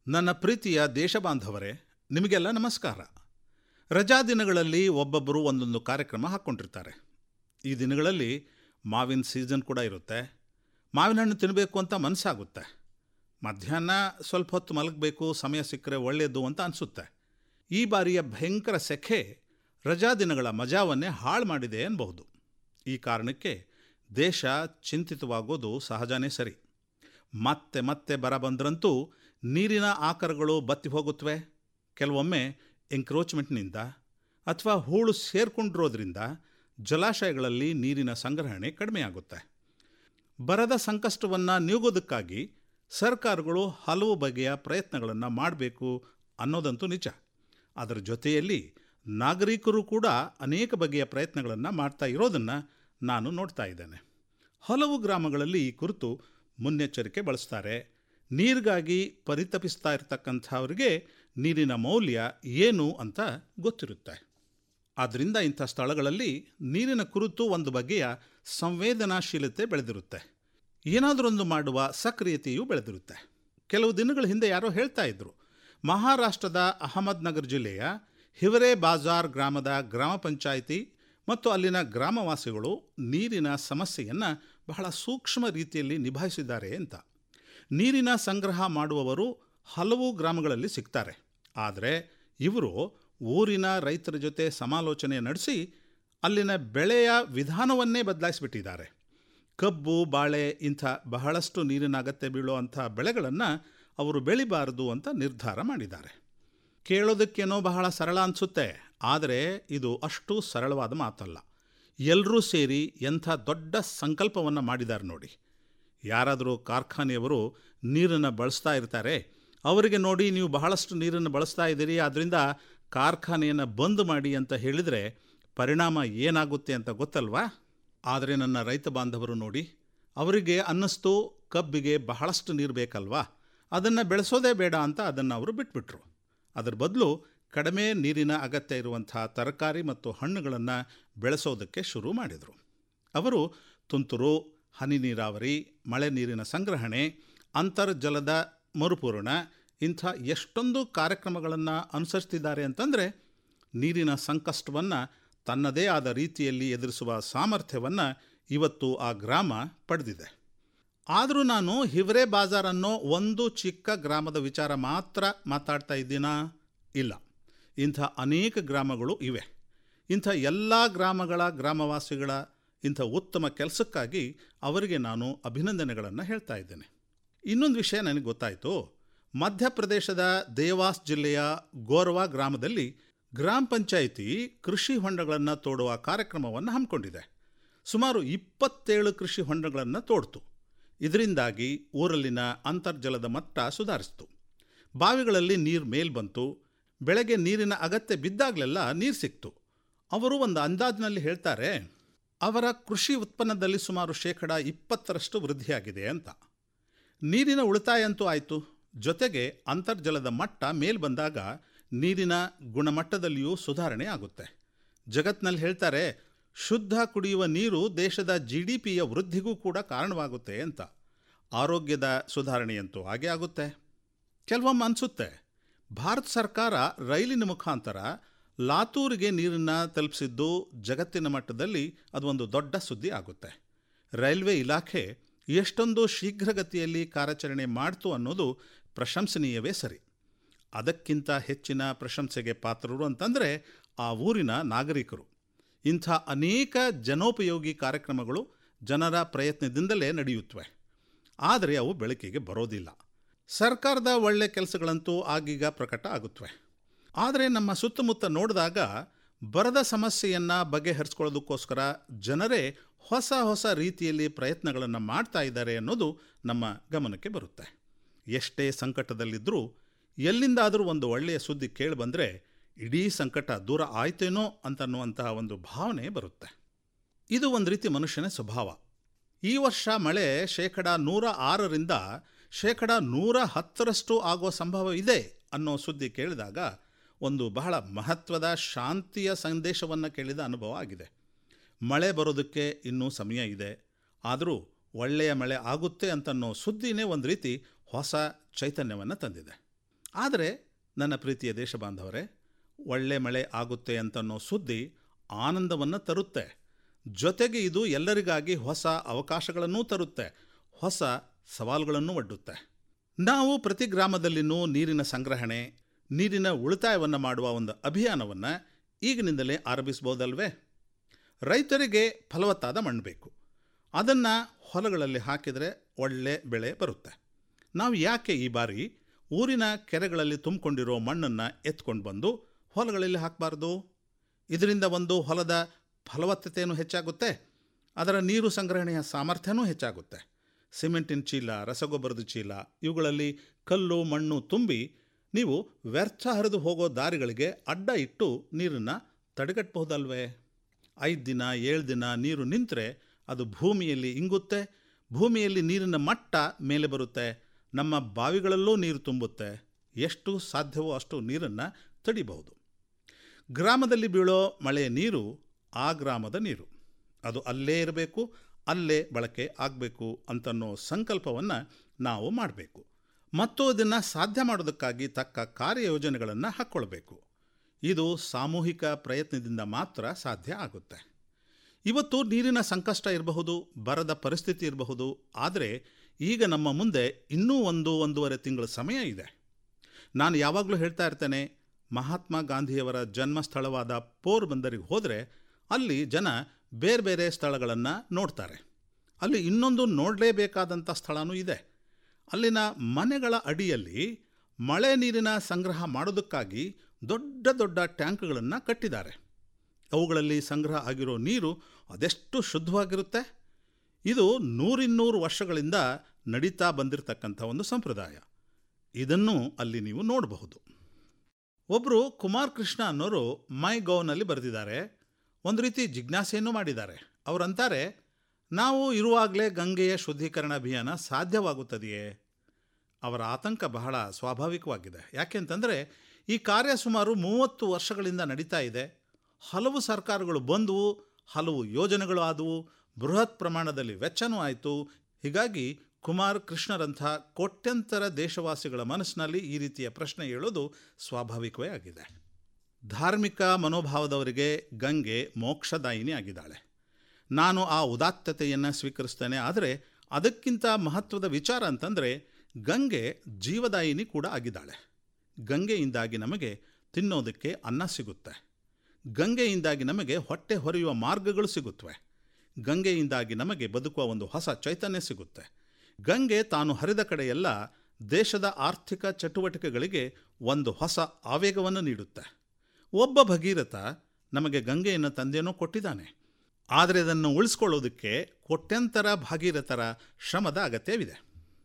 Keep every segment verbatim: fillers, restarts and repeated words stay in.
ನನ್ನ ಪ್ರೀತಿಯ ದೇಶಬಾಂಧವರೇ, ನಿಮಗೆಲ್ಲ ನಮಸ್ಕಾರ. ರಜಾ ದಿನಗಳಲ್ಲಿ ಒಬ್ಬೊಬ್ಬರು ಒಂದೊಂದು ಕಾರ್ಯಕ್ರಮ ಹಾಕ್ಕೊಂಡಿರ್ತಾರೆ. ಈ ದಿನಗಳಲ್ಲಿ ಮಾವಿನ ಸೀಸನ್ ಕೂಡ ಇರುತ್ತೆ. ಮಾವಿನ ಹಣ್ಣು ತಿನ್ನಬೇಕು ಅಂತ ಮನಸ್ಸಾಗುತ್ತೆ. ಮಧ್ಯಾಹ್ನ ಸ್ವಲ್ಪ ಹೊತ್ತು ಮಲಗಬೇಕು, ಸಮಯ ಸಿಕ್ಕರೆ ಒಳ್ಳೆಯದು ಅಂತ ಅನಿಸುತ್ತೆ. ಈ ಬಾರಿಯ ಭಯಂಕರ ಸೆಖೆ ರಜಾ ದಿನಗಳ ಮಜಾವನ್ನೇ ಹಾಳು ಮಾಡಿದೆ ಅನ್ನಬಹುದು. ಈ ಕಾರಣಕ್ಕೆ ದೇಶ ಚಿಂತಿತವಾಗೋದು ಸಹಜನೇ ಸರಿ. ಮತ್ತೆ ಮತ್ತೆ ಬರ ಬಂದ್ರಂತೂ ನೀರಿನ ಆಕರಗಳು ಬತ್ತಿ ಹೋಗುತ್ತವೆ. ಕೆಲವೊಮ್ಮೆ ಎಂಕ್ರೋಚ್ಮೆಂಟ್ನಿಂದ ಅಥವಾ ಹೂಳು ಸೇರ್ಕೊಂಡಿರೋದ್ರಿಂದ ಜಲಾಶಯಗಳಲ್ಲಿ ನೀರಿನ ಸಂಗ್ರಹಣೆ ಕಡಿಮೆಯಾಗುತ್ತೆ. ಬರದ ಸಂಕಷ್ಟವನ್ನು ನೀಗೋದಕ್ಕಾಗಿ ಸರ್ಕಾರಗಳು ಹಲವು ಬಗೆಯ ಪ್ರಯತ್ನಗಳನ್ನು ಮಾಡಬೇಕು ಅನ್ನೋದಂತೂ ನಿಜ. ಅದರ ಜೊತೆಯಲ್ಲಿ ನಾಗರಿಕರು ಕೂಡ ಅನೇಕ ಬಗೆಯ ಪ್ರಯತ್ನಗಳನ್ನು ಮಾಡ್ತಾ ಇರೋದನ್ನು ನಾನು ನೋಡ್ತಾ ಇದ್ದೇನೆ. ಹಲವು ಗ್ರಾಮಗಳಲ್ಲಿ ಈ ಕುರಿತು ಮುನ್ನೆಚ್ಚರಿಕೆ ಬಳಸ್ತಾರೆ. ನೀರಿಗಾಗಿ ಪರಿತಪಿಸ್ತಾ ಇರ್ತಕ್ಕಂಥವ್ರಿಗೆ ನೀರಿನ ಮೌಲ್ಯ ಏನು ಅಂತ ಗೊತ್ತಿರುತ್ತೆ. ಆದ್ದರಿಂದ ಇಂಥ ಸ್ಥಳಗಳಲ್ಲಿ ನೀರಿನ ಕುರಿತು ಒಂದು ಬಗೆಯ ಸಂವೇದನಾಶೀಲತೆ ಬೆಳೆದಿರುತ್ತೆ. ಏನಾದರೊಂದು ಮಾಡುವ ಸಕ್ರಿಯತೆಯೂ ಬೆಳೆದಿರುತ್ತೆ. ಕೆಲವು ದಿನಗಳ ಹಿಂದೆ ಯಾರೋ ಹೇಳ್ತಾ ಇದ್ರು, ಮಹಾರಾಷ್ಟ್ರದ ಅಹಮದ್ನಗರ್ ಜಿಲ್ಲೆಯ ಹಿವರೆ ಬಾಜಾರ್ ಗ್ರಾಮದ ಗ್ರಾಮ ಪಂಚಾಯಿತಿ ಮತ್ತು ಅಲ್ಲಿನ ಗ್ರಾಮವಾಸಿಗಳು ನೀರಿನ ಸಮಸ್ಯೆಯನ್ನು ಬಹಳ ಸೂಕ್ಷ್ಮ ರೀತಿಯಲ್ಲಿ ನಿಭಾಯಿಸಿದ್ದಾರೆ ಅಂತ. ನೀರಿನ ಸಂಗ್ರಹ ಮಾಡುವವರು ಹಲವು ಗ್ರಾಮಗಳಲ್ಲಿ ಸಿಗ್ತಾರೆ. ಆದರೆ ಇವರು ಊರಿನ ರೈತರ ಜೊತೆ ಸಮಾಲೋಚನೆ ನಡೆಸಿ ಅಲ್ಲಿನ ಬೆಳೆಯ ವಿಧಾನವನ್ನೇ ಬದಲಾಯಿಸಿಬಿಟ್ಟಿದ್ದಾರೆ. ಕಬ್ಬು, ಬಾಳೆ ಇಂಥ ಬಹಳಷ್ಟು ನೀರಿನ ಅಗತ್ಯ ಬೀಳುವಂಥ ಬೆಳೆಗಳನ್ನು ಅವರು ಬೆಳಿಬಾರದು ಅಂತ ನಿರ್ಧಾರ ಮಾಡಿದ್ದಾರೆ. ಕೇಳೋದಕ್ಕೇನೋ ಬಹಳ ಸರಳ ಅನಿಸುತ್ತೆ, ಆದರೆ ಇದು ಅಷ್ಟು ಸರಳವಾದ ಮಾತಲ್ಲ. ಎಲ್ಲರೂ ಸೇರಿ ಎಂಥ ದೊಡ್ಡ ಸಂಕಲ್ಪವನ್ನು ಮಾಡಿದ್ದಾರೆ ನೋಡಿ. ಯಾರಾದರೂ ಕಾರ್ಖಾನೆಯವರು ನೀರನ್ನು ಬಳಸ್ತಾ ಇರ್ತಾರೆ, ಅವರಿಗೆ ನೋಡಿ ನೀವು ಬಹಳಷ್ಟು ನೀರನ್ನು ಬಳಸ್ತಾ ಇದ್ದೀರಿ, ಆದ್ದರಿಂದ ಕಾರ್ಖಾನೆಯನ್ನು ಬಂದ್ ಮಾಡಿ ಅಂತ ಹೇಳಿದರೆ ಪರಿಣಾಮ ಏನಾಗುತ್ತೆ ಅಂತ ಗೊತ್ತಲ್ವಾ? ಆದರೆ ನನ್ನ ರೈತ ಬಾಂಧವರು ನೋಡಿ, ಅವರಿಗೆ ಅನ್ನಿಸ್ತು ಕಬ್ಬಿಗೆ ಬಹಳಷ್ಟು ನೀರು ಬೇಕಲ್ವಾ, ಅದನ್ನು ಬೆಳೆಸೋದೇ ಬೇಡ ಅಂತ ಅದನ್ನು ಅವರು ಬಿಟ್ಬಿಟ್ರು. ಅದರ ಬದಲು ಕಡಿಮೆ ನೀರಿನ ಅಗತ್ಯ ಇರುವಂಥ ತರಕಾರಿ ಮತ್ತು ಹಣ್ಣುಗಳನ್ನು ಬೆಳೆಸೋದಕ್ಕೆ ಶುರು ಮಾಡಿದರು. ಅವರು ತುಂತುರು, ಹನಿ ನೀರಾವರಿ, ಮಳೆ ನೀರಿನ ಸಂಗ್ರಹಣೆ, ಅಂತರ್ಜಲದ ಮರುಪೂರಣ ಇಂಥ ಎಷ್ಟೊಂದು ಕಾರ್ಯಕ್ರಮಗಳನ್ನು ಅನುಸರಿಸ್ತಿದ್ದಾರೆ ಅಂತಂದರೆ ನೀರಿನ ಸಂಕಷ್ಟವನ್ನು ತನ್ನದೇ ಆದ ರೀತಿಯಲ್ಲಿ ಎದುರಿಸುವ ಸಾಮರ್ಥ್ಯವನ್ನು ಇವತ್ತು ಆ ಗ್ರಾಮ ಪಡೆದಿದೆ. ಆದರೂ ನಾನು ಹಿವರೆ ಬಾಜಾರ್ ಅನ್ನೋ ಒಂದು ಚಿಕ್ಕ ಗ್ರಾಮದ ವಿಚಾರ ಮಾತ್ರ ಮಾತಾಡ್ತಾ ಇದ್ದೀನಾ? ಇಲ್ಲ, ಇಂಥ ಅನೇಕ ಗ್ರಾಮಗಳು ಇವೆ. ಇಂಥ ಎಲ್ಲ ಗ್ರಾಮಗಳ ಗ್ರಾಮವಾಸಿಗಳ ಇಂಥ ಉತ್ತಮ ಕೆಲಸಕ್ಕಾಗಿ ಅವರಿಗೆ ನಾನು ಅಭಿನಂದನೆಗಳನ್ನು ಹೇಳ್ತಾ ಇದ್ದೇನೆ. ಇನ್ನೊಂದು ವಿಷಯ ನನಗೆ ಗೊತ್ತಾಯಿತು. ಮಧ್ಯಪ್ರದೇಶದ ದೇವಾಸ್ ಜಿಲ್ಲೆಯ ಗೋರ್ವಾ ಗ್ರಾಮದಲ್ಲಿ ಗ್ರಾಮ ಪಂಚಾಯಿತಿ ಕೃಷಿ ಹೊಂಡಗಳನ್ನು ತೋಡುವ ಕಾರ್ಯಕ್ರಮವನ್ನು ಹಮ್ಮಿಕೊಂಡಿದೆ. ಸುಮಾರು ಇಪ್ಪತ್ತೇಳು ಕೃಷಿ ಹೊಂಡಗಳನ್ನು ತೋಡ್ತು. ಇದರಿಂದಾಗಿ ಊರಲ್ಲಿನ ಅಂತರ್ಜಲದ ಮಟ್ಟ ಸುಧಾರಿಸಿತು. ಬಾವಿಗಳಲ್ಲಿ ನೀರು ಮೇಲ್ ಬಂತು. ಬೆಳೆಗೆ ನೀರಿನ ಅಗತ್ಯ ಬಿದ್ದಾಗಲೆಲ್ಲ ನೀರು ಸಿಕ್ತು. ಅವರು ಒಂದು ಅಂದಾಜಿನಲ್ಲಿ ಹೇಳ್ತಾರೆ, ಅವರ ಕೃಷಿ ಉತ್ಪನ್ನದಲ್ಲಿ ಸುಮಾರು ಶೇಕಡ ಇಪ್ಪತ್ತರಷ್ಟು ವೃದ್ಧಿಯಾಗಿದೆ ಅಂತ. ನೀರಿನ ಉಳಿತಾಯ ಅಂತೂ ಆಯಿತು, ಜೊತೆಗೆ ಅಂತರ್ಜಲದ ಮಟ್ಟ ಮೇಲ್ ಬಂದಾಗ ನೀರಿನ ಗುಣಮಟ್ಟದಲ್ಲಿಯೂ ಸುಧಾರಣೆ ಆಗುತ್ತೆ. ಜಗತ್ತಿನಲ್ಲಿ ಹೇಳ್ತಾರೆ, ಶುದ್ಧ ಕುಡಿಯುವ ನೀರು ದೇಶದ ಜಿ ಡಿ ಪಿಯ ವೃದ್ಧಿಗೂ ಕೂಡ ಕಾರಣವಾಗುತ್ತೆ ಅಂತ. ಆರೋಗ್ಯದ ಸುಧಾರಣೆಯಂತೂ ಹಾಗೇ ಆಗುತ್ತೆ. ಕೆಲವೊಮ್ಮೆ ಅನಿಸುತ್ತೆ, ಭಾರತ ಸರ್ಕಾರ ರೈಲಿನ ಮುಖಾಂತರ ಲಾತೂರಿಗೆ ನೀರನ್ನು ತಲುಪಿಸಿದ್ದು ಜಗತ್ತಿನ ಮಟ್ಟದಲ್ಲಿ ಅದೊಂದು ದೊಡ್ಡ ಸುದ್ದಿ ಆಗುತ್ತೆ. ರೈಲ್ವೆ ಇಲಾಖೆ ಎಷ್ಟೊಂದು ಶೀಘ್ರಗತಿಯಲ್ಲಿ ಕಾರ್ಯಾಚರಣೆ ಮಾಡ್ತು ಅನ್ನೋದು ಪ್ರಶಂಸನೀಯವೇ ಸರಿ. ಅದಕ್ಕಿಂತ ಹೆಚ್ಚಿನ ಪ್ರಶಂಸೆಗೆ ಪಾತ್ರರು ಅಂತಂದರೆ ಆ ಊರಿನ ನಾಗರಿಕರು. ಇಂಥ ಅನೇಕ ಜನೋಪಯೋಗಿ ಕಾರ್ಯಕ್ರಮಗಳು ಜನರ ಪ್ರಯತ್ನದಿಂದಲೇ ನಡೆಯುತ್ತವೆ. ಆದರೆ ಅವು ಬೆಳಕಿಗೆ ಬರೋದಿಲ್ಲ. ಸರ್ಕಾರದ ಒಳ್ಳೆ ಕೆಲಸಗಳಂತೂ ಆಗೀಗ ಪ್ರಕಟ ಆಗುತ್ತವೆ. ಆದರೆ ನಮ್ಮ ಸುತ್ತಮುತ್ತ ನೋಡಿದಾಗ ಬರದ ಸಮಸ್ಯೆಯನ್ನು ಬಗೆಹರಿಸ್ಕೊಳ್ಳೋದಕ್ಕೋಸ್ಕರ ಜನರೇ ಹೊಸ ಹೊಸ ರೀತಿಯಲ್ಲಿ ಪ್ರಯತ್ನಗಳನ್ನು ಮಾಡ್ತಾ ಇದ್ದಾರೆ ಅನ್ನೋದು ನಮ್ಮ ಗಮನಕ್ಕೆ ಬರುತ್ತೆ. ಎಷ್ಟೇ ಸಂಕಟದಲ್ಲಿದ್ದರೂ ಎಲ್ಲಿಂದಾದರೂ ಒಂದು ಒಳ್ಳೆಯ ಸುದ್ದಿ ಕೇಳಿ ಬಂದರೆ ಇಡೀ ಸಂಕಟ ದೂರ ಆಯ್ತೇನೋ ಅಂತನ್ನುವಂತಹ ಒಂದು ಭಾವನೆ ಬರುತ್ತೆ. ಇದು ಒಂದು ರೀತಿ ಮನುಷ್ಯನ ಸ್ವಭಾವ. ಈ ವರ್ಷ ಮಳೆ ಶೇಕಡ ನೂರ ಆರರಿಂದ ಶೇಕಡ ನೂರ ಹತ್ತರಷ್ಟು ಆಗೋ ಸಂಭವ ಇದೆ ಅನ್ನೋ ಸುದ್ದಿ ಕೇಳಿದಾಗ ಒಂದು ಬಹಳ ಮಹತ್ವದ ಶಾಂತಿಯ ಸಂದೇಶವನ್ನು ಕೇಳಿದ ಅನುಭವ ಆಗಿದೆ. ಮಳೆ ಬರೋದಕ್ಕೆ ಇನ್ನೂ ಸಮಯ ಇದೆ, ಆದರೂ ಒಳ್ಳೆಯ ಮಳೆ ಆಗುತ್ತೆ ಅಂತನ್ನೋ ಸುದ್ದಿನೇ ಒಂದು ರೀತಿ ಹೊಸ ಚೈತನ್ಯವನ್ನು ತಂದಿದೆ. ಆದರೆ ನನ್ನ ಪ್ರೀತಿಯ ದೇಶ ಬಾಂಧವರೇ, ಒಳ್ಳೆ ಮಳೆ ಆಗುತ್ತೆ ಅಂತನ್ನೋ ಸುದ್ದಿ ಆನಂದವನ್ನು ತರುತ್ತೆ. ಜೊತೆಗೆ ಇದು ಎಲ್ಲರಿಗಾಗಿ ಹೊಸ ಅವಕಾಶಗಳನ್ನೂ ತರುತ್ತೆ, ಹೊಸ ಸವಾಲುಗಳನ್ನು ಒಡ್ಡುತ್ತೆ. ನಾವು ಪ್ರತಿ ಗ್ರಾಮದಲ್ಲಿನೂ ನೀರಿನ ಸಂಗ್ರಹಣೆ, ನೀರಿನ ಉಳಿತಾಯವನ್ನು ಮಾಡುವ ಒಂದು ಅಭಿಯಾನವನ್ನು ಈಗಿನಿಂದಲೇ ಆರಂಭಿಸಬಹುದಲ್ವೇ? ರೈತರಿಗೆ ಫಲವತ್ತಾದ ಮಣ್ಣು ಬೇಕು. ಅದನ್ನು ಹೊಲಗಳಲ್ಲಿ ಹಾಕಿದರೆ ಒಳ್ಳೆ ಬೆಳೆ ಬರುತ್ತೆ. ನಾವು ಯಾಕೆ ಈ ಬಾರಿ ಊರಿನ ಕೆರೆಗಳಲ್ಲಿ ತುಂಬಿಕೊಂಡಿರೋ ಮಣ್ಣನ್ನು ಎತ್ಕೊಂಡು ಬಂದು ಹೊಲಗಳಲ್ಲಿ ಹಾಕಬಾರ್ದು? ಇದರಿಂದ ಒಂದು ಹೊಲದ ಫಲವತ್ತತೆಯೂ ಹೆಚ್ಚಾಗುತ್ತೆ, ಅದರ ನೀರು ಸಂಗ್ರಹಣೆಯ ಸಾಮರ್ಥ್ಯನೂ ಹೆಚ್ಚಾಗುತ್ತೆ. ಸಿಮೆಂಟಿನ ಚೀಲ, ರಸಗೊಬ್ಬರದ ಚೀಲ ಇವುಗಳಲ್ಲಿ ಕಲ್ಲು ಮಣ್ಣು ತುಂಬಿ ನೀವು ವ್ಯರ್ಥ ಹರಿದು ಹೋಗೋ ದಾರಿಗಳಿಗೆ ಅಡ್ಡ ಇಟ್ಟು ನೀರನ್ನು ತಡೆಗಟ್ಟಬಹುದಲ್ವೇ? ಐದು ದಿನ ಏಳು ದಿನ ನೀರು ನಿಂತರೆ ಅದು ಭೂಮಿಯಲ್ಲಿ ಇಂಗುತ್ತೆ, ಭೂಮಿಯಲ್ಲಿ ನೀರಿನ ಮಟ್ಟ ಮೇಲೆ ಬರುತ್ತೆ, ನಮ್ಮ ಬಾವಿಗಳಲ್ಲೂ ನೀರು ತುಂಬುತ್ತೆ. ಎಷ್ಟು ಸಾಧ್ಯವೋ ಅಷ್ಟು ನೀರನ್ನು ತಡಿಬಹುದು. ಗ್ರಾಮದಲ್ಲಿ ಬೀಳೋ ಮಳೆಯ ನೀರು ಆ ಗ್ರಾಮದ ನೀರು, ಅದು ಅಲ್ಲೇ ಇರಬೇಕು, ಅಲ್ಲೇ ಬಳಕೆ ಆಗಬೇಕು ಅಂತನ್ನೋ ಸಂಕಲ್ಪವನ್ನು ನಾವು ಮಾಡಬೇಕು. ಮತ್ತು ಅದನ್ನು ಸಾಧ್ಯ ಮಾಡೋದಕ್ಕಾಗಿ ತಕ್ಕ ಕಾರ್ಯಯೋಜನೆಗಳನ್ನು ಹಾಕ್ಕೊಳ್ಬೇಕು. ಇದು ಸಾಮೂಹಿಕ ಪ್ರಯತ್ನದಿಂದ ಮಾತ್ರ ಸಾಧ್ಯ ಆಗುತ್ತೆ. ಇವತ್ತು ನೀರಿನ ಸಂಕಷ್ಟ ಇರಬಹುದು, ಬರದ ಪರಿಸ್ಥಿತಿ ಇರಬಹುದು, ಆದರೆ ಈಗ ನಮ್ಮ ಮುಂದೆ ಇನ್ನೂ ಒಂದು ಒಂದೂವರೆ ತಿಂಗಳ ಸಮಯ ಇದೆ. ನಾನು ಯಾವಾಗಲೂ ಹೇಳ್ತಾ ಇರ್ತೇನೆ, ಮಹಾತ್ಮ ಗಾಂಧಿಯವರ ಜನ್ಮಸ್ಥಳವಾದ ಪೋರ್ಬಂದರಿಗೆ ಹೋದರೆ ಅಲ್ಲಿ ಜನ ಬೇರೆ ಬೇರೆ ಸ್ಥಳಗಳನ್ನು ನೋಡ್ತಾರೆ. ಅಲ್ಲಿ ಇನ್ನೊಂದು ನೋಡಲೇಬೇಕಾದಂಥ ಸ್ಥಳವೂ ಇದೆ. ಅಲ್ಲಿನ ಮನೆಗಳ ಅಡಿಯಲ್ಲಿ ಮಳೆ ನೀರಿನ ಸಂಗ್ರಹ ಮಾಡೋದಕ್ಕಾಗಿ ದೊಡ್ಡ ದೊಡ್ಡ ಟ್ಯಾಂಕ್ಗಳನ್ನು ಕಟ್ಟಿದ್ದಾರೆ. ಅವುಗಳಲ್ಲಿ ಸಂಗ್ರಹ ಆಗಿರೋ ನೀರು ಅದೆಷ್ಟು ಶುದ್ಧವಾಗಿರುತ್ತೆ. ಇದು ನೂರಿನ್ನೂರು ವರ್ಷಗಳಿಂದ ನಡೀತಾ ಬಂದಿರತಕ್ಕಂಥ ಒಂದು ಸಂಪ್ರದಾಯ. ಇದನ್ನು ಅಲ್ಲಿ ನೀವು ನೋಡಬಹುದು. ಒಬ್ಬರು ಕುಮಾರ್ ಕೃಷ್ಣ ಅನ್ನೋರು ಮೈ ಗೌನಲ್ಲಿ ಬರೆದಿದ್ದಾರೆ, ಒಂದು ರೀತಿ ಜಿಜ್ಞಾಸೆಯನ್ನು ಮಾಡಿದ್ದಾರೆ. ಅವರಂತಾರೆ, ನಾವು ಇರುವಾಗಲೇ ಗಂಗೆಯ ಶುದ್ಧೀಕರಣ ಅಭಿಯಾನ ಸಾಧ್ಯವಾಗುತ್ತದೆಯೇ? ಅವರ ಆತಂಕ ಬಹಳ ಸ್ವಾಭಾವಿಕವಾಗಿದೆ. ಯಾಕೆಂತಂದರೆ ಈ ಕಾರ್ಯ ಸುಮಾರು ಮೂವತ್ತು ವರ್ಷಗಳಿಂದ ನಡೀತಾ ಇದೆ. ಹಲವು ಸರ್ಕಾರಗಳು ಬಂದವು, ಹಲವು ಯೋಜನೆಗಳು ಆದವು, ಬೃಹತ್ ಪ್ರಮಾಣದಲ್ಲಿ ವೆಚ್ಚನೂ ಆಯಿತು. ಹೀಗಾಗಿ ಕುಮಾರ್ ಕೃಷ್ಣರಂಥ ಕೋಟ್ಯಂತರ ದೇಶವಾಸಿಗಳ ಮನಸ್ಸಿನಲ್ಲಿ ಈ ರೀತಿಯ ಪ್ರಶ್ನೆ ಹೇಳೋದು ಸ್ವಾಭಾವಿಕವೇ ಆಗಿದೆ. ಧಾರ್ಮಿಕ ಮನೋಭಾವದವರಿಗೆ ಗಂಗೆ ಮೋಕ್ಷದಾಯಿನಿ ಆಗಿದ್ದಾಳೆ. ನಾನು ಆ ಉದಾತ್ತತೆಯನ್ನು ಸ್ವೀಕರಿಸ್ತೇನೆ. ಆದರೆ ಅದಕ್ಕಿಂತ ಮಹತ್ವದ ವಿಚಾರ ಅಂತಂದರೆ ಗಂಗೆ ಜೀವದಾಯಿನಿ ಕೂಡ ಆಗಿದ್ದಾಳೆ. ಗಂಗೆಯಿಂದಾಗಿ ನಮಗೆ ತಿನ್ನೋದಕ್ಕೆ ಅನ್ನ ಸಿಗುತ್ತೆ, ಗಂಗೆಯಿಂದಾಗಿ ನಮಗೆ ಹೊಟ್ಟೆ ಹೊರೆಯುವ ಮಾರ್ಗಗಳು ಸಿಗುತ್ತವೆ, ಗಂಗೆಯಿಂದಾಗಿ ನಮಗೆ ಬದುಕುವ ಒಂದು ಹೊಸ ಚೈತನ್ಯ ಸಿಗುತ್ತೆ. ಗಂಗೆ ತಾನು ಹರಿದ ಕಡೆಯೆಲ್ಲ ದೇಶದ ಆರ್ಥಿಕ ಚಟುವಟಿಕೆಗಳಿಗೆ ಒಂದು ಹೊಸ ಆವೇಗವನ್ನು ನೀಡುತ್ತೆ. ಒಬ್ಬ ಭಗೀರಥ ನಮಗೆ ಗಂಗೆಯನ್ನು ತಂದೇನೋ ಕೊಟ್ಟಿದ್ದಾನೆ, ಆದರೆ ಅದನ್ನು ಉಳಿಸ್ಕೊಳ್ಳೋದಕ್ಕೆ ಕೋಟ್ಯಂತರ ಭಾಗೀರಥರ ಶ್ರಮದ ಅಗತ್ಯವಿದೆ.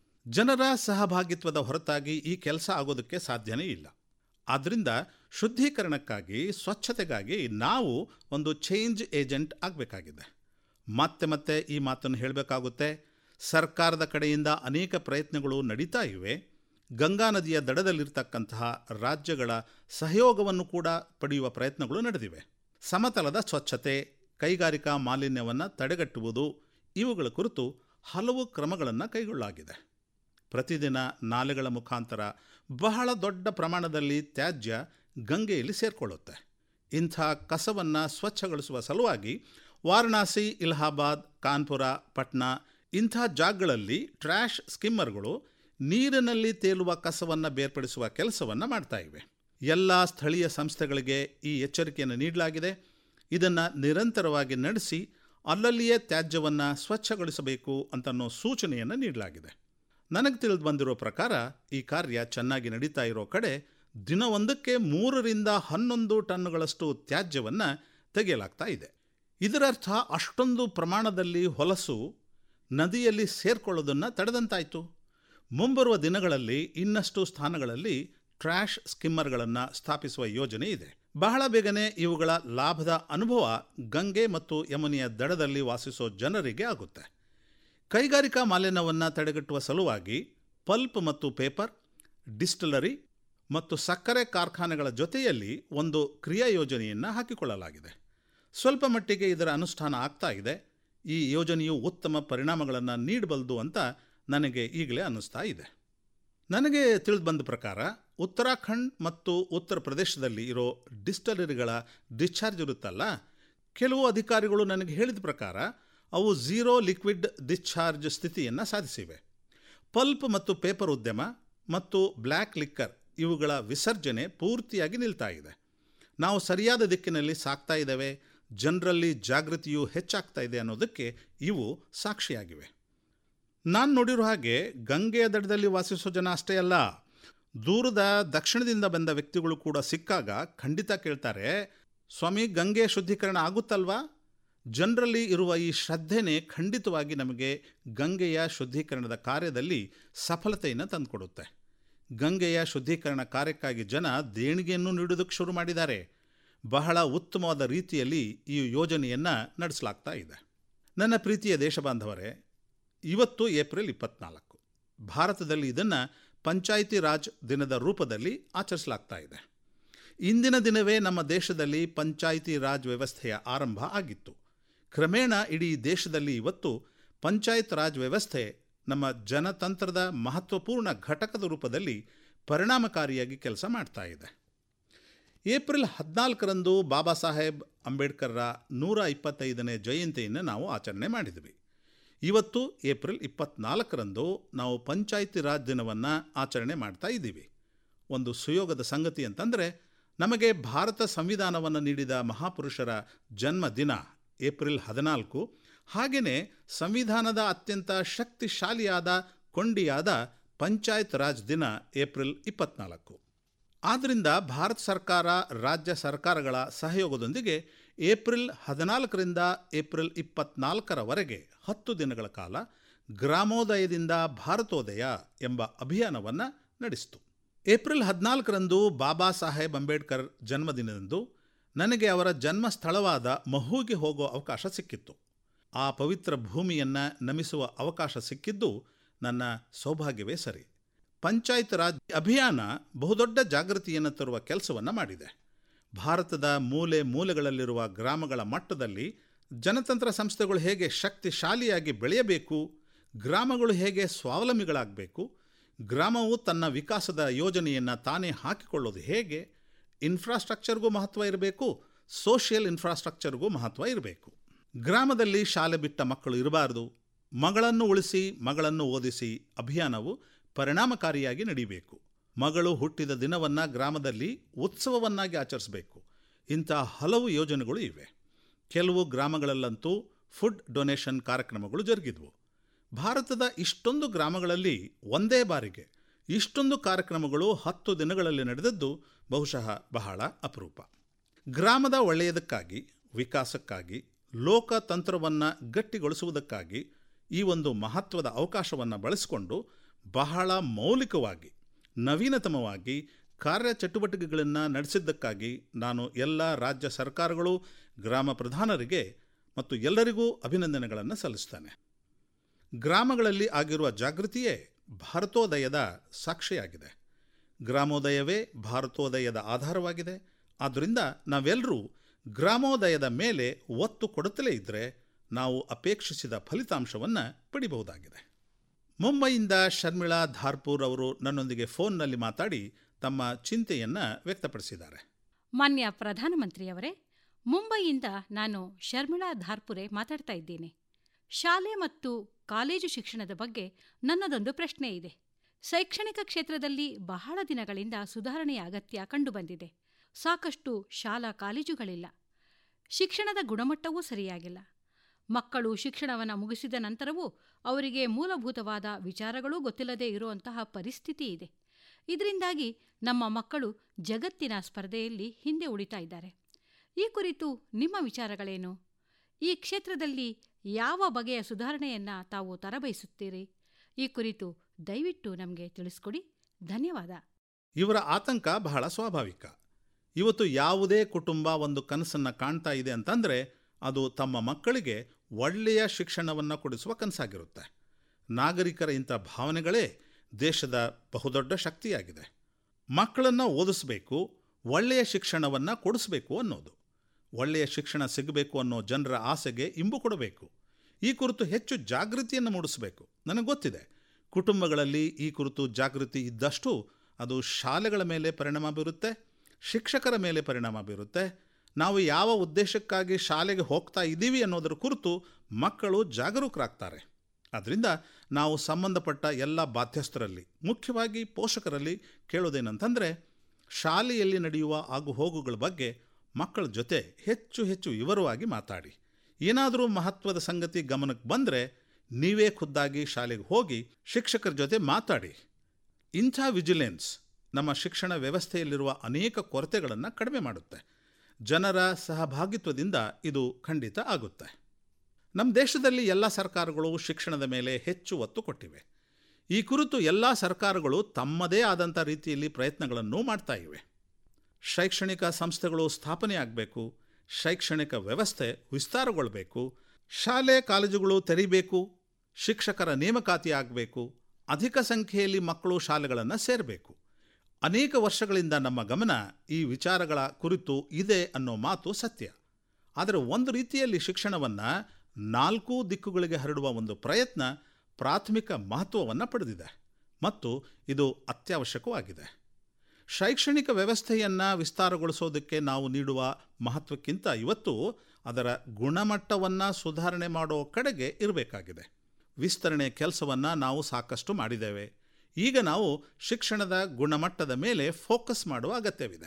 ಜನರ ಸಹಭಾಗಿತ್ವದ ಹೊರತಾಗಿ ಈ ಕೆಲಸ ಆಗೋದಕ್ಕೆ ಸಾಧ್ಯನೇ ಇಲ್ಲ. ಆದ್ದರಿಂದ ಶುದ್ಧೀಕರಣಕ್ಕಾಗಿ, ಸ್ವಚ್ಛತೆಗಾಗಿ ನಾವು ಒಂದು ಚೇಂಜ್ ಏಜೆಂಟ್ ಆಗಬೇಕಾಗಿದೆ. ಮತ್ತೆ ಮತ್ತೆ ಈ ಮಾತನ್ನು ಹೇಳಬೇಕಾಗುತ್ತೆ. ಸರ್ಕಾರದ ಕಡೆಯಿಂದ ಅನೇಕ ಪ್ರಯತ್ನಗಳು ನಡೀತಾ ಇವೆ. ಗಂಗಾ ನದಿಯ ದಡದಲ್ಲಿರ್ತಕ್ಕಂತಹ ರಾಜ್ಯಗಳ ಸಹಯೋಗವನ್ನು ಕೂಡ ಪಡೆಯುವ ಪ್ರಯತ್ನಗಳು ನಡೆದಿವೆ. ಸಮತಲದ ಸ್ವಚ್ಛತೆ, ಕೈಗಾರಿಕಾ ಮಾಲಿನ್ಯವನ್ನು ತಡೆಗಟ್ಟುವುದು, ಇವುಗಳ ಕುರಿತು ಹಲವು ಕ್ರಮಗಳನ್ನು ಕೈಗೊಳ್ಳಲಾಗಿದೆ. ಪ್ರತಿದಿನ ನಾಲೆಗಳ ಮುಖಾಂತರ ಬಹಳ ದೊಡ್ಡ ಪ್ರಮಾಣದಲ್ಲಿ ತ್ಯಾಜ್ಯ ಗಂಗೆಯಲ್ಲಿ ಸೇರಿಕೊಳ್ಳುತ್ತೆ. ಇಂಥ ಕಸವನ್ನು ಸ್ವಚ್ಛಗೊಳಿಸುವ ಸಲುವಾಗಿ ವಾರಣಾಸಿ, ಇಲಹಾಬಾದ್, ಕಾನ್ಪುರ, ಪಟ್ನಾ ಇಂಥ ಜಾಗಗಳಲ್ಲಿ ಟ್ರ್ಯಾಶ್ ಸ್ಕಿಮ್ಮರ್ಗಳು ನೀರಿನಲ್ಲಿ ತೇಲುವ ಕಸವನ್ನು ಬೇರ್ಪಡಿಸುವ ಕೆಲಸವನ್ನು ಮಾಡ್ತಾ ಇವೆ. ಎಲ್ಲ ಸ್ಥಳೀಯ ಸಂಸ್ಥೆಗಳಿಗೆ ಈ ಎಚ್ಚರಿಕೆಯನ್ನು ನೀಡಲಾಗಿದೆ. ಇದನ್ನು ನಿರಂತರವಾಗಿ ನಡೆಸಿ ಅಲ್ಲಲ್ಲಿಯೇ ತ್ಯಾಜ್ಯವನ್ನು ಸ್ವಚ್ಛಗೊಳಿಸಬೇಕು ಅಂತನ್ನೋ ಸೂಚನೆಯನ್ನು ನೀಡಲಾಗಿದೆ. ನನಗೆ ತಿಳಿದು ಬಂದಿರೋ ಪ್ರಕಾರ ಈ ಕಾರ್ಯ ಚೆನ್ನಾಗಿ ನಡೀತಾ ಇರೋ ಕಡೆ ದಿನವೊಂದಕ್ಕೆ ಮೂರರಿಂದ ಹನ್ನೊಂದು ಟನ್ನುಗಳಷ್ಟು ತ್ಯಾಜ್ಯವನ್ನು ತೆಗೆಯಲಾಗ್ತಾ ಇದೆ. ಇದರರ್ಥ ಅಷ್ಟೊಂದು ಪ್ರಮಾಣದಲ್ಲಿ ಹೊಲಸು ನದಿಯಲ್ಲಿ ಸೇರ್ಕೊಳ್ಳೋದನ್ನು ತಡೆದಂತಾಯಿತು. ಮುಂಬರುವ ದಿನಗಳಲ್ಲಿ ಇನ್ನಷ್ಟು ಸ್ಥಾನಗಳಲ್ಲಿ ಟ್ರ್ಯಾಶ್ ಸ್ಕಿಮ್ಮರ್ಗಳನ್ನು ಸ್ಥಾಪಿಸುವ ಯೋಜನೆ ಇದೆ. ಬಹಳ ಬೇಗನೆ ಇವುಗಳ ಲಾಭದ ಅನುಭವ ಗಂಗೆ ಮತ್ತು ಯಮುನೆಯ ದಡದಲ್ಲಿ ವಾಸಿಸೋ ಜನರಿಗೆ ಆಗುತ್ತೆ. ಕೈಗಾರಿಕಾ ಮಾಲಿನ್ಯವನ್ನು ತಡೆಗಟ್ಟುವ ಸಲುವಾಗಿ ಪಲ್ಪ್ ಮತ್ತು ಪೇಪರ್, ಡಿಸ್ಟಿಲರಿ ಮತ್ತು ಸಕ್ಕರೆ ಕಾರ್ಖಾನೆಗಳ ಜೊತೆಯಲ್ಲಿ ಒಂದು ಕ್ರಿಯಾ ಯೋಜನೆಯನ್ನು ಹಾಕಿಕೊಳ್ಳಲಾಗಿದೆ. ಸ್ವಲ್ಪ ಮಟ್ಟಿಗೆ ಇದರ ಅನುಷ್ಠಾನ ಆಗ್ತಾ ಇದೆ. ಈ ಯೋಜನೆಯು ಉತ್ತಮ ಪರಿಣಾಮಗಳನ್ನು ನೀಡಬಲ್ಲದು ಅಂತ ನನಗೆ ಈಗಲೇ ಅನ್ನಿಸ್ತಾ ಇದೆ. ನನಗೆ ತಿಳಿದು ಬಂದ ಪ್ರಕಾರ ಉತ್ತರಾಖಂಡ್ ಮತ್ತು ಉತ್ತರ ಪ್ರದೇಶದಲ್ಲಿ ಇರೋ ಡಿಸ್ಟಲರಿಗಳ ಡಿಸ್ಚಾರ್ಜ್ ಇರುತ್ತಲ್ಲ, ಕೆಲವು ಅಧಿಕಾರಿಗಳು ನನಗೆ ಹೇಳಿದ ಪ್ರಕಾರ ಅವು ಝೀರೋ ಲಿಕ್ವಿಡ್ ಡಿಸ್ಚಾರ್ಜ್ ಸ್ಥಿತಿಯನ್ನು ಸಾಧಿಸಿವೆ. ಪಲ್ಪ್ ಮತ್ತು ಪೇಪರ್ ಉದ್ಯಮ ಮತ್ತು ಬ್ಲ್ಯಾಕ್ ಲಿಕ್ಕರ್ ಇವುಗಳ ವಿಸರ್ಜನೆ ಪೂರ್ತಿಯಾಗಿ ನಿಲ್ತಾ ಇದೆ. ನಾವು ಸರಿಯಾದ ದಿಕ್ಕಿನಲ್ಲಿ ಸಾಗ್ತಾ ಇದ್ದೇವೆ, ಜನರಲ್ಲಿ ಜಾಗೃತಿಯು ಹೆಚ್ಚಾಗ್ತಾ ಇದೆ ಅನ್ನೋದಕ್ಕೆ ಇವು ಸಾಕ್ಷಿಯಾಗಿವೆ. ನಾನು ನೋಡಿರೋ ಹಾಗೆ ಗಂಗೆಯ ದಡದಲ್ಲಿ ವಾಸಿಸೋ ಜನ ಅಷ್ಟೇ ಅಲ್ಲ, ದೂರದ ದಕ್ಷಿಣದಿಂದ ಬಂದ ವ್ಯಕ್ತಿಗಳು ಕೂಡ ಸಿಕ್ಕಾಗ ಖಂಡಿತ ಕೇಳ್ತಾರೆ, ಸ್ವಾಮಿ ಗಂಗೆ ಶುದ್ಧೀಕರಣ ಆಗುತ್ತಲ್ವಾ? ಜನರಲ್ಲಿ ಇರುವ ಈ ಶ್ರದ್ಧೆನೇ ಖಂಡಿತವಾಗಿ ನಮಗೆ ಗಂಗೆಯ ಶುದ್ಧೀಕರಣದ ಕಾರ್ಯದಲ್ಲಿ ಸಫಲತೆಯನ್ನು ತಂದುಕೊಡುತ್ತೆ. ಗಂಗೆಯ ಶುದ್ಧೀಕರಣ ಕಾರ್ಯಕ್ಕಾಗಿ ಜನ ದೇಣಿಗೆಯನ್ನು ನೀಡೋದಕ್ಕೆ ಶುರು ಮಾಡಿದ್ದಾರೆ. ಬಹಳ ಉತ್ತಮವಾದ ರೀತಿಯಲ್ಲಿ ಈ ಯೋಜನೆಯನ್ನು ನಡೆಸಲಾಗ್ತಾ ಇದೆ. ನನ್ನ ಪ್ರೀತಿಯ ದೇಶಬಾಂಧವರೇ, ಇವತ್ತು ಏಪ್ರಿಲ್ ಇಪ್ಪತ್ನಾಲ್ಕು. ಭಾರತದಲ್ಲಿ ಇದನ್ನು ಪಂಚಾಯಿತಿ ರಾಜ್ ದಿನದ ರೂಪದಲ್ಲಿ ಆಚರಿಸಲಾಗ್ತಾ ಇದೆ. ಇಂದಿನ ದಿನವೇ ನಮ್ಮ ದೇಶದಲ್ಲಿ ಪಂಚಾಯಿತಿ ರಾಜ್ ವ್ಯವಸ್ಥೆಯ ಆರಂಭ ಆಗಿತ್ತು. ಕ್ರಮೇಣ ಇಡೀ ದೇಶದಲ್ಲಿ ಇವತ್ತು ಪಂಚಾಯತ್ ರಾಜ್ ವ್ಯವಸ್ಥೆ ನಮ್ಮ ಜನತಂತ್ರದ ಮಹತ್ವಪೂರ್ಣ ಘಟಕದ ರೂಪದಲ್ಲಿ ಪರಿಣಾಮಕಾರಿಯಾಗಿ ಕೆಲಸ ಮಾಡ್ತಾ ಇದೆ. ಏಪ್ರಿಲ್ ಹದಿನಾಲ್ಕರಂದು ಬಾಬಾ ಸಾಹೇಬ್ ಅಂಬೇಡ್ಕರ್ರ ನೂರ ಇಪ್ಪತ್ತೈದನೇ ಜಯಂತಿಯನ್ನು ನಾವು ಆಚರಣೆ ಮಾಡಿದ್ವಿ. ಇವತ್ತು ಏಪ್ರಿಲ್ ಇಪ್ಪತ್ನಾಲ್ಕರಂದು ನಾವು ಪಂಚಾಯಿತಿ ರಾಜ್ ದಿನವನ್ನು ಆಚರಣೆ ಮಾಡ್ತಾ ಇದ್ದೀವಿ. ಒಂದು ಸುಯೋಗದ ಸಂಗತಿ ಅಂತಂದರೆ, ನಮಗೆ ಭಾರತ ಸಂವಿಧಾನವನ್ನು ನೀಡಿದ ಮಹಾಪುರುಷರ ಜನ್ಮದಿನ ಏಪ್ರಿಲ್ ಹದಿನಾಲ್ಕು, ಹಾಗೆಯೇ ಸಂವಿಧಾನದ ಅತ್ಯಂತ ಶಕ್ತಿಶಾಲಿಯಾದ ಕೊಂಡಿಯಾದ ಪಂಚಾಯತ್ ರಾಜ್ ದಿನ ಏಪ್ರಿಲ್ ಇಪ್ಪತ್ನಾಲ್ಕು. ಆದ್ದರಿಂದ ಭಾರತ ಸರ್ಕಾರ ರಾಜ್ಯ ಸರ್ಕಾರಗಳ ಸಹಯೋಗದೊಂದಿಗೆ ಏಪ್ರಿಲ್ ಹದಿನಾಲ್ಕರಿಂದ ಏಪ್ರಿಲ್ ಇಪ್ಪತ್ನಾಲ್ಕರವರೆಗೆ ಹತ್ತು ದಿನಗಳ ಕಾಲ ಗ್ರಾಮೋದಯದಿಂದ ಭಾರತೋದಯ ಎಂಬ ಅಭಿಯಾನವನ್ನು ನಡೆಸಿತು. ಏಪ್ರಿಲ್ ಹದಿನಾಲ್ಕರಂದು ಬಾಬಾ ಸಾಹೇಬ್ ಅಂಬೇಡ್ಕರ್ ಜನ್ಮದಿನದಂದು ನನಗೆ ಅವರ ಜನ್ಮ ಸ್ಥಳವಾದ ಮಹೂಗೆ ಹೋಗೋ ಅವಕಾಶ ಸಿಕ್ಕಿತ್ತು. ಆ ಪವಿತ್ರ ಭೂಮಿಯನ್ನು ನಮಿಸುವ ಅವಕಾಶ ಸಿಕ್ಕಿದ್ದು ನನ್ನ ಸೌಭಾಗ್ಯವೇ ಸರಿ. ಪಂಚಾಯತ್ ರಾಜ್ ಅಭಿಯಾನ ಬಹುದೊಡ್ಡ ಜಾಗೃತಿಯನ್ನು ತರುವ ಕೆಲಸವನ್ನು ಮಾಡಿದೆ. ಭಾರತದ ಮೂಲೆ ಮೂಲೆಗಳಲ್ಲಿರುವ ಗ್ರಾಮಗಳ ಮಟ್ಟದಲ್ಲಿ ಜನತಂತ್ರ ಸಂಸ್ಥೆಗಳು ಹೇಗೆ ಶಕ್ತಿಶಾಲಿಯಾಗಿ ಬೆಳೆಯಬೇಕು, ಗ್ರಾಮಗಳು ಹೇಗೆ ಸ್ವಾವಲಂಬಿಗಳಾಗಬೇಕು, ಗ್ರಾಮವು ತನ್ನ ವಿಕಾಸದ ಯೋಜನೆಯನ್ನು ತಾನೇ ಹಾಕಿಕೊಳ್ಳೋದು ಹೇಗೆ, ಇನ್ಫ್ರಾಸ್ಟ್ರಕ್ಚರ್ಗೂ ಮಹತ್ವ ಇರಬೇಕು, ಸೋಷಿಯಲ್ ಇನ್ಫ್ರಾಸ್ಟ್ರಕ್ಚರ್ಗೂ ಮಹತ್ವ ಇರಬೇಕು. ಗ್ರಾಮದಲ್ಲಿ ಶಾಲೆ ಬಿಟ್ಟ ಮಕ್ಕಳು ಇರಬಾರ್ದು. ಮಗಳನ್ನು ಉಳಿಸಿ ಮಗಳನ್ನು ಓದಿಸಿ ಅಭಿಯಾನವು ಪರಿಣಾಮಕಾರಿಯಾಗಿ ನಡೀಬೇಕು. ಮಗಳು ಹುಟ್ಟಿದ ದಿನವನ್ನು ಗ್ರಾಮದಲ್ಲಿ ಉತ್ಸವವನ್ನಾಗಿ ಆಚರಿಸಬೇಕು. ಇಂಥ ಹಲವು ಯೋಜನೆಗಳು ಇವೆ. ಕೆಲವು ಗ್ರಾಮಗಳಲ್ಲಂತೂ ಫುಡ್ ಡೊನೇಷನ್ ಕಾರ್ಯಕ್ರಮಗಳು ಜರುಗಿದ್ವು. ಭಾರತದ ಇಷ್ಟೊಂದು ಗ್ರಾಮಗಳಲ್ಲಿ ಒಂದೇ ಬಾರಿಗೆ ಇಷ್ಟೊಂದು ಕಾರ್ಯಕ್ರಮಗಳು ಹತ್ತು ದಿನಗಳಲ್ಲಿ ನಡೆದದ್ದು ಬಹುಶಃ ಬಹಳ ಅಪರೂಪ. ಗ್ರಾಮದ ಒಳ್ಳೆಯದಕ್ಕಾಗಿ, ವಿಕಾಸಕ್ಕಾಗಿ, ಲೋಕತಂತ್ರವನ್ನು ಗಟ್ಟಿಗೊಳಿಸುವುದಕ್ಕಾಗಿ ಈ ಒಂದು ಮಹತ್ವದ ಅವಕಾಶವನ್ನು ಬಳಸಿಕೊಂಡು ಬಹಳ ಮೌಲಿಕವಾಗಿ, ನವೀನತಮವಾಗಿ ಕಾರ್ಯಚಟುವಟಿಕೆಗಳನ್ನು ನಡೆಸಿದ್ದಕ್ಕಾಗಿ ನಾನು ಎಲ್ಲ ರಾಜ್ಯ ಸರ್ಕಾರಗಳು, ಗ್ರಾಮ ಪ್ರಧಾನರಿಗೆ ಮತ್ತು ಎಲ್ಲರಿಗೂ ಅಭಿನಂದನೆಗಳನ್ನು ಸಲ್ಲಿಸ್ತೇನೆ. ಗ್ರಾಮಗಳಲ್ಲಿ ಆಗಿರುವ ಜಾಗೃತಿಯೇ ಭಾರತೋದಯದ ಸಾಕ್ಷಿಯಾಗಿದೆ. ಗ್ರಾಮೋದಯವೇ ಭಾರತೋದಯದ ಆಧಾರವಾಗಿದೆ. ಆದ್ದರಿಂದ ನಾವೆಲ್ಲರೂ ಗ್ರಾಮೋದಯದ ಮೇಲೆ ಒತ್ತು ಕೊಡುತ್ತಲೇ ಇದ್ದರೆ ನಾವು ಅಪೇಕ್ಷಿಸಿದ ಫಲಿತಾಂಶವನ್ನು ಪಡಿಬಹುದಾಗಿದೆ. ಮುಂಬೈಯಿಂದ ಶರ್ಮಿಳಾ ಧಾರ್ಪುರ್ ಅವರು ನನ್ನೊಂದಿಗೆ ಫೋನ್ನಲ್ಲಿ ಮಾತಾಡಿ ತಮ್ಮ ಚಿಂತೆಯನ್ನು ವ್ಯಕ್ತಪಡಿಸಿದ್ದಾರೆ. ಮಾನ್ಯ ಪ್ರಧಾನಮಂತ್ರಿಯವರೇ, ಮುಂಬೈಯಿಂದ ನಾನು ಶರ್ಮಿಳಾ ಧಾರ್ಪುರೆ ಮಾತಾಡ್ತಾ ಇದ್ದೀನಿ. ಶಾಲೆ ಮತ್ತು ಕಾಲೇಜು ಶಿಕ್ಷಣದ ಬಗ್ಗೆ ನನ್ನದೊಂದು ಪ್ರಶ್ನೆ ಇದೆ. ಶೈಕ್ಷಣಿಕ ಕ್ಷೇತ್ರದಲ್ಲಿ ಬಹಳ ದಿನಗಳಿಂದ ಸುಧಾರಣೆಯ ಅಗತ್ಯ ಕಂಡುಬಂದಿದೆ. ಸಾಕಷ್ಟು ಶಾಲಾ ಕಾಲೇಜುಗಳಿಲ್ಲ. ಶಿಕ್ಷಣದ ಗುಣಮಟ್ಟವೂ ಸರಿಯಾಗಿಲ್ಲ. ಮಕ್ಕಳು ಶಿಕ್ಷಣವನ್ನು ಮುಗಿಸಿದ ನಂತರವೂ ಅವರಿಗೆ ಮೂಲಭೂತವಾದ ವಿಚಾರಗಳೂ ಗೊತ್ತಿಲ್ಲದೆ ಇರುವಂತಹ ಪರಿಸ್ಥಿತಿ ಇದೆ. ಇದರಿಂದಾಗಿ ನಮ್ಮ ಮಕ್ಕಳು ಜಗತ್ತಿನ ಸ್ಪರ್ಧೆಯಲ್ಲಿ ಹಿಂದೆ ಉಳಿತಾ ಇದ್ದಾರೆ. ಈ ಕುರಿತು ನಿಮ್ಮ ವಿಚಾರಗಳೇನು? ಈ ಕ್ಷೇತ್ರದಲ್ಲಿ ಯಾವ ಬಗೆಯ ಸುಧಾರಣೆಯನ್ನು ತಾವು ತರಬಯಸುತ್ತೀರಿ? ಈ ಕುರಿತು ದಯವಿಟ್ಟು ನಮಗೆ ತಿಳಿಸ್ಕೊಡಿ. ಧನ್ಯವಾದ. ಇವರ ಆತಂಕ ಬಹಳ ಸ್ವಾಭಾವಿಕ. ಇವತ್ತು ಯಾವುದೇ ಕುಟುಂಬ ಒಂದು ಕನಸನ್ನು ಕಾಣ್ತಾ ಇದೆ ಅಂತಂದರೆ ಅದು ತಮ್ಮ ಮಕ್ಕಳಿಗೆ ಒಳ್ಳೆಯ ಶಿಕ್ಷಣವನ್ನು ಕೊಡಿಸುವ ಕನಸಾಗಿರುತ್ತೆ. ನಾಗರಿಕರ ಇಂಥ ಭಾವನೆಗಳೇ ದೇಶದ ಬಹುದೊಡ್ಡ ಶಕ್ತಿಯಾಗಿದೆ. ಮಕ್ಕಳನ್ನು ಓದಿಸಬೇಕು, ಒಳ್ಳೆಯ ಶಿಕ್ಷಣವನ್ನು ಕೊಡಿಸಬೇಕು ಅನ್ನೋದು. ಒಳ್ಳೆಯ ಶಿಕ್ಷಣ ಸಿಗಬೇಕು ಅನ್ನೋ ಜನರ ಆಸೆಗೆ ಇಂಬು ಕೊಡಬೇಕು. ಈ ಕುರಿತು ಹೆಚ್ಚು ಜಾಗೃತಿಯನ್ನು ಮೂಡಿಸಬೇಕು. ನನಗೆ ಗೊತ್ತಿದೆ, ಕುಟುಂಬಗಳಲ್ಲಿ ಈ ಕುರಿತು ಜಾಗೃತಿ ಇದ್ದಷ್ಟು ಅದು ಶಾಲೆಗಳ ಮೇಲೆ ಪರಿಣಾಮ ಬೀರುತ್ತೆ, ಶಿಕ್ಷಕರ ಮೇಲೆ ಪರಿಣಾಮ ಬೀರುತ್ತೆ. ನಾವು ಯಾವ ಉದ್ದೇಶಕ್ಕಾಗಿ ಶಾಲೆಗೆ ಹೋಗ್ತಾ ಇದ್ದೀವಿ ಅನ್ನೋದರ ಕುರಿತು ಮಕ್ಕಳು ಜಾಗರೂಕರಾಗ್ತಾರೆ. ಆದ್ದರಿಂದ ನಾವು ಸಂಬಂಧಪಟ್ಟ ಎಲ್ಲ ಬಾಧ್ಯಸ್ಥರಲ್ಲಿ, ಮುಖ್ಯವಾಗಿ ಪೋಷಕರಲ್ಲಿ ಕೇಳೋದೇನಂತಂದರೆ, ಶಾಲೆಯಲ್ಲಿ ನಡೆಯುವ ಆಗುಹೋಗುಗಳ ಬಗ್ಗೆ ಮಕ್ಕಳ ಜೊತೆ ಹೆಚ್ಚು ಹೆಚ್ಚು ವಿವರವಾಗಿ ಮಾತಾಡಿ. ಏನಾದರೂ ಮಹತ್ವದ ಸಂಗತಿ ಗಮನಕ್ಕೆ ಬಂದರೆ ನೀವೇ ಖುದ್ದಾಗಿ ಶಾಲೆಗೆ ಹೋಗಿ ಶಿಕ್ಷಕರ ಜೊತೆ ಮಾತಾಡಿ. ಇಂಥ ವಿಜಿಲೆನ್ಸ್ ನಮ್ಮ ಶಿಕ್ಷಣ ವ್ಯವಸ್ಥೆಯಲ್ಲಿರುವ ಅನೇಕ ಕೊರತೆಗಳನ್ನು ಕಡಿಮೆ ಮಾಡುತ್ತೆ. ಜನರ ಸಹಭಾಗಿತ್ವದಿಂದ ಇದು ಖಂಡಿತ ಆಗುತ್ತೆ. ನಮ್ಮ ದೇಶದಲ್ಲಿ ಎಲ್ಲ ಸರ್ಕಾರಗಳು ಶಿಕ್ಷಣದ ಮೇಲೆ ಹೆಚ್ಚು ಒತ್ತು ಕೊಟ್ಟಿವೆ. ಈ ಕುರಿತು ಎಲ್ಲ ಸರ್ಕಾರಗಳು ತಮ್ಮದೇ ಆದಂಥ ರೀತಿಯಲ್ಲಿ ಪ್ರಯತ್ನಗಳನ್ನು ಮಾಡ್ತಾ ಇವೆ. ಶೈಕ್ಷಣಿಕ ಸಂಸ್ಥೆಗಳು ಸ್ಥಾಪನೆ ಆಗಬೇಕು, ಶೈಕ್ಷಣಿಕ ವ್ಯವಸ್ಥೆ ವಿಸ್ತಾರಗೊಳ್ಳಬೇಕು, ಶಾಲೆ ಕಾಲೇಜುಗಳು ತೆರೀಬೇಕು, ಶಿಕ್ಷಕರ ನೇಮಕಾತಿ ಆಗಬೇಕು, ಅಧಿಕ ಸಂಖ್ಯೆಯಲ್ಲಿ ಮಕ್ಕಳು ಶಾಲೆಗಳನ್ನು ಸೇರಬೇಕು. ಅನೇಕ ವರ್ಷಗಳಿಂದ ನಮ್ಮ ಗಮನ ಈ ವಿಚಾರಗಳ ಕುರಿತು ಇದೆ ಅನ್ನೋ ಮಾತು ಸತ್ಯ. ಆದರೆ ಒಂದು ರೀತಿಯಲ್ಲಿ ಶಿಕ್ಷಣವನ್ನು ನಾಲ್ಕು ದಿಕ್ಕುಗಳಿಗೆ ಹರಡುವ ಒಂದು ಪ್ರಯತ್ನ ಪ್ರಾಥಮಿಕ ಮಹತ್ವವನ್ನು ಪಡೆದಿದೆ ಮತ್ತು ಇದು ಅತ್ಯವಶ್ಯಕವಾಗಿದೆ. ಶೈಕ್ಷಣಿಕ ವ್ಯವಸ್ಥೆಯನ್ನು ವಿಸ್ತಾರಗೊಳಿಸೋದಕ್ಕೆ ನಾವು ನೀಡುವ ಮಹತ್ವಕ್ಕಿಂತ ಇವತ್ತು ಅದರ ಗುಣಮಟ್ಟವನ್ನು ಸುಧಾರಣೆ ಮಾಡೋ ಕಡೆಗೆ ಇರಬೇಕಾಗಿದೆ. ವಿಸ್ತರಣೆ ಕೆಲಸವನ್ನು ನಾವು ಸಾಕಷ್ಟು ಮಾಡಿದ್ದೇವೆ. ಈಗ ನಾವು ಶಿಕ್ಷಣದ ಗುಣಮಟ್ಟದ ಮೇಲೆ ಫೋಕಸ್ ಮಾಡುವ ಅಗತ್ಯವಿದೆ.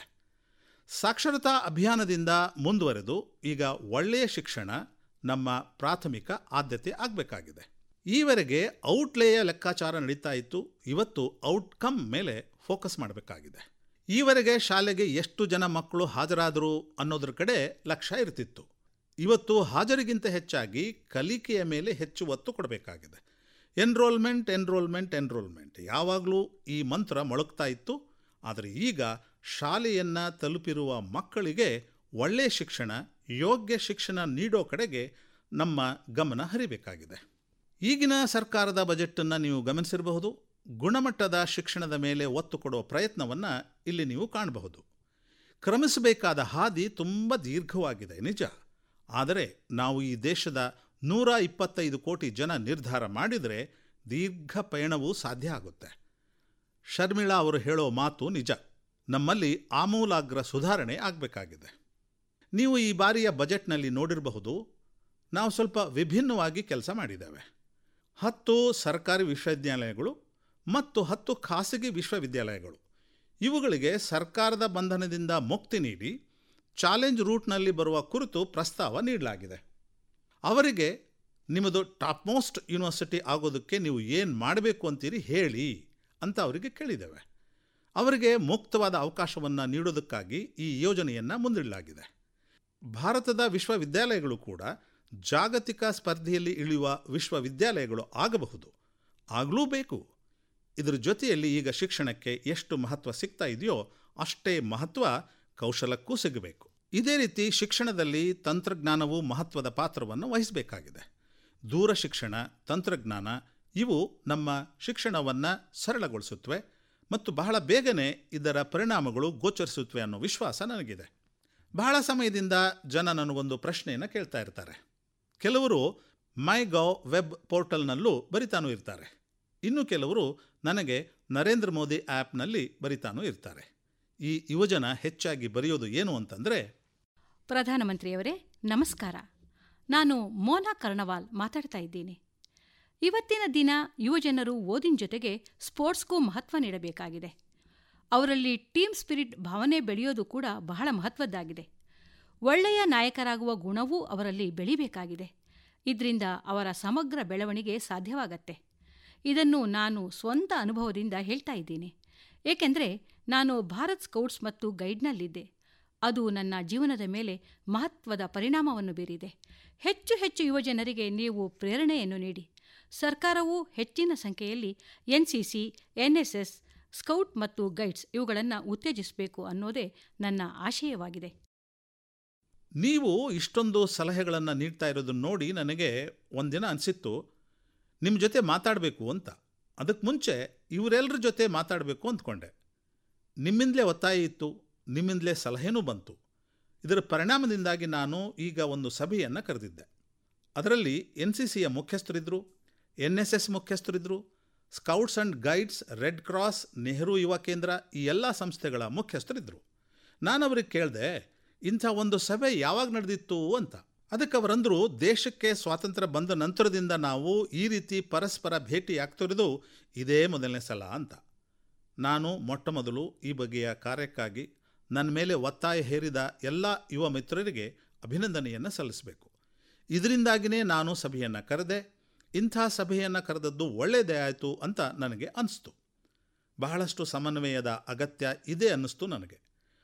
ಸಾಕ್ಷರತಾ ಅಭಿಯಾನದಿಂದ ಮುಂದುವರೆದು ಈಗ ಒಳ್ಳೆಯ ಶಿಕ್ಷಣ ನಮ್ಮ ಪ್ರಾಥಮಿಕ ಆದ್ಯತೆ ಆಗಬೇಕಾಗಿದೆ. ಈವರೆಗೆ ಔಟ್ಲೇಯ ಲೆಕ್ಕಾಚಾರ ನಡೀತಾ ಇತ್ತು. ಇವತ್ತು ಔಟ್ಕಮ್ ಮೇಲೆ ಫೋಕಸ್ ಮಾಡಬೇಕಾಗಿದೆ. ಈವರೆಗೆ ಶಾಲೆಗೆ ಎಷ್ಟು ಜನ ಮಕ್ಕಳು ಹಾಜರಾದರು ಅನ್ನೋದ್ರ ಕಡೆ ಲಕ್ಷ್ಯ ಇರ್ತಿತ್ತು. ಇವತ್ತು ಹಾಜರಿಗಿಂತ ಹೆಚ್ಚಾಗಿ ಕಲಿಕೆಯ ಮೇಲೆ ಹೆಚ್ಚು ಒತ್ತು ಕೊಡಬೇಕಾಗಿದೆ. ಎನ್ರೋಲ್ಮೆಂಟ್ ಎನ್ರೋಲ್ಮೆಂಟ್ ಎನ್ರೋಲ್ಮೆಂಟ್ ಯಾವಾಗಲೂ ಈ ಮಂತ್ರ ಮೊಳಗ್ತಾ ಇತ್ತು. ಆದರೆ ಈಗ ಶಾಲೆಯನ್ನು ತಲುಪಿರುವ ಮಕ್ಕಳಿಗೆ ಒಳ್ಳೆಯ ಶಿಕ್ಷಣ, ಯೋಗ್ಯ ಶಿಕ್ಷಣ ನೀಡೋ ಕಡೆಗೆ ನಮ್ಮ ಗಮನ ಹರಿಬೇಕಾಗಿದೆ. ಈಗಿನ ಸರ್ಕಾರದ ಬಜೆಟನ್ನು ನೀವು ಗಮನಿಸಿರಬಹುದು. ಗುಣಮಟ್ಟದ ಶಿಕ್ಷಣದ ಮೇಲೆ ಒತ್ತು ಕೊಡೋ ಪ್ರಯತ್ನವನ್ನು ಇಲ್ಲಿ ನೀವು ಕಾಣಬಹುದು. ಕ್ರಮಿಸಬೇಕಾದ ಹಾದಿ ತುಂಬ ದೀರ್ಘವಾಗಿದೆ ನಿಜ. ಆದರೆ ನಾವು ಈ ದೇಶದ ನೂರ ಇಪ್ಪತ್ತೈದು ಕೋಟಿ ಜನ ನಿರ್ಧಾರ ಮಾಡಿದರೆ ದೀರ್ಘ ಪಯಣವೂ ಸಾಧ್ಯ ಆಗುತ್ತೆ. ಶರ್ಮಿಳಾ ಅವರು ಹೇಳೋ ಮಾತು ನಿಜ. ನಮ್ಮಲ್ಲಿ ಆಮೂಲಾಗ್ರ ಸುಧಾರಣೆ ಆಗಬೇಕಾಗಿದೆ. ನೀವು ಈ ಬಾರಿಯ ಬಜೆಟ್ನಲ್ಲಿ ನೋಡಿರಬಹುದು, ನಾವು ಸ್ವಲ್ಪ ವಿಭಿನ್ನವಾಗಿ ಕೆಲಸ ಮಾಡಿದ್ದೇವೆ. ಹತ್ತು ಸರ್ಕಾರಿ ವಿಶ್ವವಿದ್ಯಾಲಯಗಳು ಮತ್ತು ಹತ್ತು ಖಾಸಗಿ ವಿಶ್ವವಿದ್ಯಾಲಯಗಳು, ಇವುಗಳಿಗೆ ಸರ್ಕಾರದ ಬಂಧನದಿಂದ ಮುಕ್ತಿ ನೀಡಿ ಚಾಲೆಂಜ್ ರೂಟ್ನಲ್ಲಿ ಬರುವ ಕುರಿತು ಪ್ರಸ್ತಾವ ನೀಡಲಾಗಿದೆ. ಅವರಿಗೆ ನಿಮ್ಮದು ಟಾಪ್ ಮೋಸ್ಟ್ ಯೂನಿವರ್ಸಿಟಿ ಆಗೋದಕ್ಕೆ ನೀವು ಏನು ಮಾಡಬೇಕು ಅಂತೀರಿ ಹೇಳಿ ಅಂತ ಅವರಿಗೆ ಕೇಳಿದ್ದೇವೆ. ಅವರಿಗೆ ಮುಕ್ತವಾದ ಅವಕಾಶವನ್ನು ನೀಡೋದಕ್ಕಾಗಿ ಈ ಯೋಜನೆಯನ್ನು ಮುಂದಿಡಲಾಗಿದೆ. ಭಾರತದ ವಿಶ್ವವಿದ್ಯಾಲಯಗಳು ಕೂಡ ಜಾಗತಿಕ ಸ್ಪರ್ಧೆಯಲ್ಲಿ ಇಳಿಯುವ ವಿಶ್ವವಿದ್ಯಾಲಯಗಳು ಆಗಬಹುದು, ಆಗಲೂ ಬೇಕು. ಇದರ ಜೊತೆಯಲ್ಲಿ ಈಗ ಶಿಕ್ಷಣಕ್ಕೆ ಎಷ್ಟು ಮಹತ್ವ ಸಿಗ್ತಾ ಇದೆಯೋ ಅಷ್ಟೇ ಮಹತ್ವ ಕೌಶಲಕ್ಕೂ ಸಿಗಬೇಕು. ಇದೇ ರೀತಿ ಶಿಕ್ಷಣದಲ್ಲಿ ತಂತ್ರಜ್ಞಾನವು ಮಹತ್ವದ ಪಾತ್ರವನ್ನು ವಹಿಸಬೇಕಾಗಿದೆ. ದೂರ ಶಿಕ್ಷಣ, ತಂತ್ರಜ್ಞಾನ ಇವು ನಮ್ಮ ಶಿಕ್ಷಣವನ್ನು ಸರಳಗೊಳಿಸುತ್ತವೆ ಮತ್ತು ಬಹಳ ಬೇಗನೆ ಇದರ ಪರಿಣಾಮಗಳು ಗೋಚರಿಸುತ್ತವೆ ಅನ್ನೋ ವಿಶ್ವಾಸ ನನಗಿದೆ. ಬಹಳ ಸಮಯದಿಂದ ಜನ ನನಗೊಂದು ಪ್ರಶ್ನೆಯನ್ನು ಕೇಳ್ತಾ ಇರ್ತಾರೆ. ಕೆಲವರು ಮೈ ಗೌ ವೆಬ್ ಪೋರ್ಟಲ್ನಲ್ಲೂ ಬರಿತಾನೂ ಇರ್ತಾರೆ. ಇನ್ನು ಕೆಲವರು ನನಗೆ ನರೇಂದ್ರ ಮೋದಿ ಆ್ಯಪ್ನಲ್ಲಿ ಬರಿತಾನೂ ಇರ್ತಾರೆ. ಈ ಯುವಜನ ಹೆಚ್ಚಾಗಿ ಬರೆಯೋದು ಏನು ಅಂತಂದರೆ, ಪ್ರಧಾನಮಂತ್ರಿಯವರೇ ನಮಸ್ಕಾರ, ನಾನು ಮೋನಾ ಕರ್ಣವಾಲ್ ಮಾತಾಡ್ತಾ ಇದ್ದೀನಿ. ಇವತ್ತಿನ ದಿನ ಯುವಜನರು ಓದಿನ ಜೊತೆಗೆ ಸ್ಪೋರ್ಟ್ಸ್ಗೂ ಮಹತ್ವ ನೀಡಬೇಕಾಗಿದೆ. ಅವರಲ್ಲಿ ಟೀಮ್ ಸ್ಪಿರಿಟ್ ಭಾವನೆ ಬೆಳೆಯೋದು ಕೂಡ ಬಹಳ ಮಹತ್ವದ್ದಾಗಿದೆ. ಒಳ್ಳೆಯ ನಾಯಕರಾಗುವ ಗುಣವೂ ಅವರಲ್ಲಿ ಬೆಳಿಬೇಕಾಗಿದೆ. ಇದರಿಂದ ಅವರ ಸಮಗ್ರ ಬೆಳವಣಿಗೆ ಸಾಧ್ಯವಾಗತ್ತೆ. ಇದನ್ನು ನಾನು ಸ್ವಂತ ಅನುಭವದಿಂದ ಹೇಳ್ತಾ ಇದ್ದೀನಿ. ಏಕೆಂದರೆ ನಾನು ಭಾರತ್ ಸ್ಕೌಟ್ಸ್ ಮತ್ತು ಗೈಡ್ನಲ್ಲಿದ್ದೆ. ಅದು ನನ್ನ ಜೀವನದ ಮೇಲೆ ಮಹತ್ವದ ಪರಿಣಾಮವನ್ನು ಬೀರಿದೆ. ಹೆಚ್ಚು ಹೆಚ್ಚು ಯುವಜನರಿಗೆ ನೀವು ಪ್ರೇರಣೆಯನ್ನು ನೀಡಿ. ಸರ್ಕಾರವೂ ಹೆಚ್ಚಿನ ಸಂಖ್ಯೆಯಲ್ಲಿ N C C, N S S, scout ಮತ್ತು ಗೈಡ್ಸ್ ಇವುಗಳನ್ನು ಉತ್ತೇಜಿಸಬೇಕು ಅನ್ನೋದೇ ನನ್ನ ಆಶಯವಾಗಿದೆ. ನೀವು ಇಷ್ಟೊಂದು ಸಲಹೆಗಳನ್ನು ನೀಡ್ತಾ ಇರೋದನ್ನು ನೋಡಿ ನನಗೆ ಒಂದಿನ ಅನಿಸಿತ್ತು ನಿಮ್ಮ ಜೊತೆ ಮಾತಾಡಬೇಕು ಅಂತ. ಅದಕ್ಕೆ ಮುಂಚೆ ಇವರೆಲ್ಲರ ಜೊತೆ ಮಾತಾಡಬೇಕು ಅಂದ್ಕೊಂಡೆ. ನಿಮ್ಮಿಂದಲೇ ಒತ್ತಾಯ ಇತ್ತು, ನಿಮ್ಮಿಂದಲೇ ಸಲಹೆನೂ ಬಂತು. ಇದರ ಪರಿಣಾಮದಿಂದಾಗಿ ನಾನು ಈಗ ಒಂದು ಸಭೆಯನ್ನು ಕರೆದಿದ್ದೆ. ಅದರಲ್ಲಿ ಎನ್ ಸಿ ಸಿಯ ಮುಖ್ಯಸ್ಥರಿದ್ದರು, ಎನ್ ಎಸ್ ಎಸ್ ಮುಖ್ಯಸ್ಥರಿದ್ದರು, scouts and guides, red cross, Nehru Yuva Kendra ಈ ಎಲ್ಲ ಸಂಸ್ಥೆಗಳ ಮುಖ್ಯಸ್ಥರಿದ್ದರು. ನಾನು ಅವ್ರಿಗೆ ಕೇಳಿದೆ, ಇಂಥ ಒಂದು ಸಭೆ ಯಾವಾಗ ನಡೆದಿತ್ತು ಅಂತ. ಅದಕ್ಕೆ ಅವರಂದರು, ದೇಶಕ್ಕೆ ಸ್ವಾತಂತ್ರ್ಯ ಬಂದ ನಂತರದಿಂದ ನಾವು ಈ ರೀತಿ ಪರಸ್ಪರ ಭೇಟಿ ಆಗ್ತಿರೋದು ಇದೇ ಮೊದಲನೇ ಸಲ ಅಂತ. ನಾನು ಮೊಟ್ಟ ಮೊದಲು ಈ ಬಗೆಯ ಕಾರ್ಯಕ್ಕಾಗಿ ನನ್ನ ಮೇಲೆ ಒತ್ತಾಯ ಹೇರಿದ ಎಲ್ಲ ಯುವ ಮಿತ್ರರಿಗೆ ಅಭಿನಂದನೆಯನ್ನು ಸಲ್ಲಿಸಬೇಕು. ಇದರಿಂದಾಗಿಯೇ ನಾನು ಸಭೆಯನ್ನು ಕರೆದೆ. ಇಂಥ ಸಭೆಯನ್ನು ಕರೆದದ್ದು ಒಳ್ಳೆಯದೇ ಆಯಿತು ಅಂತ ನನಗೆ ಅನ್ನಿಸ್ತು. ಬಹಳಷ್ಟು ಸಮನ್ವಯದ ಅಗತ್ಯ ಇದೆ ಅನ್ನಿಸ್ತು ನನಗೆ.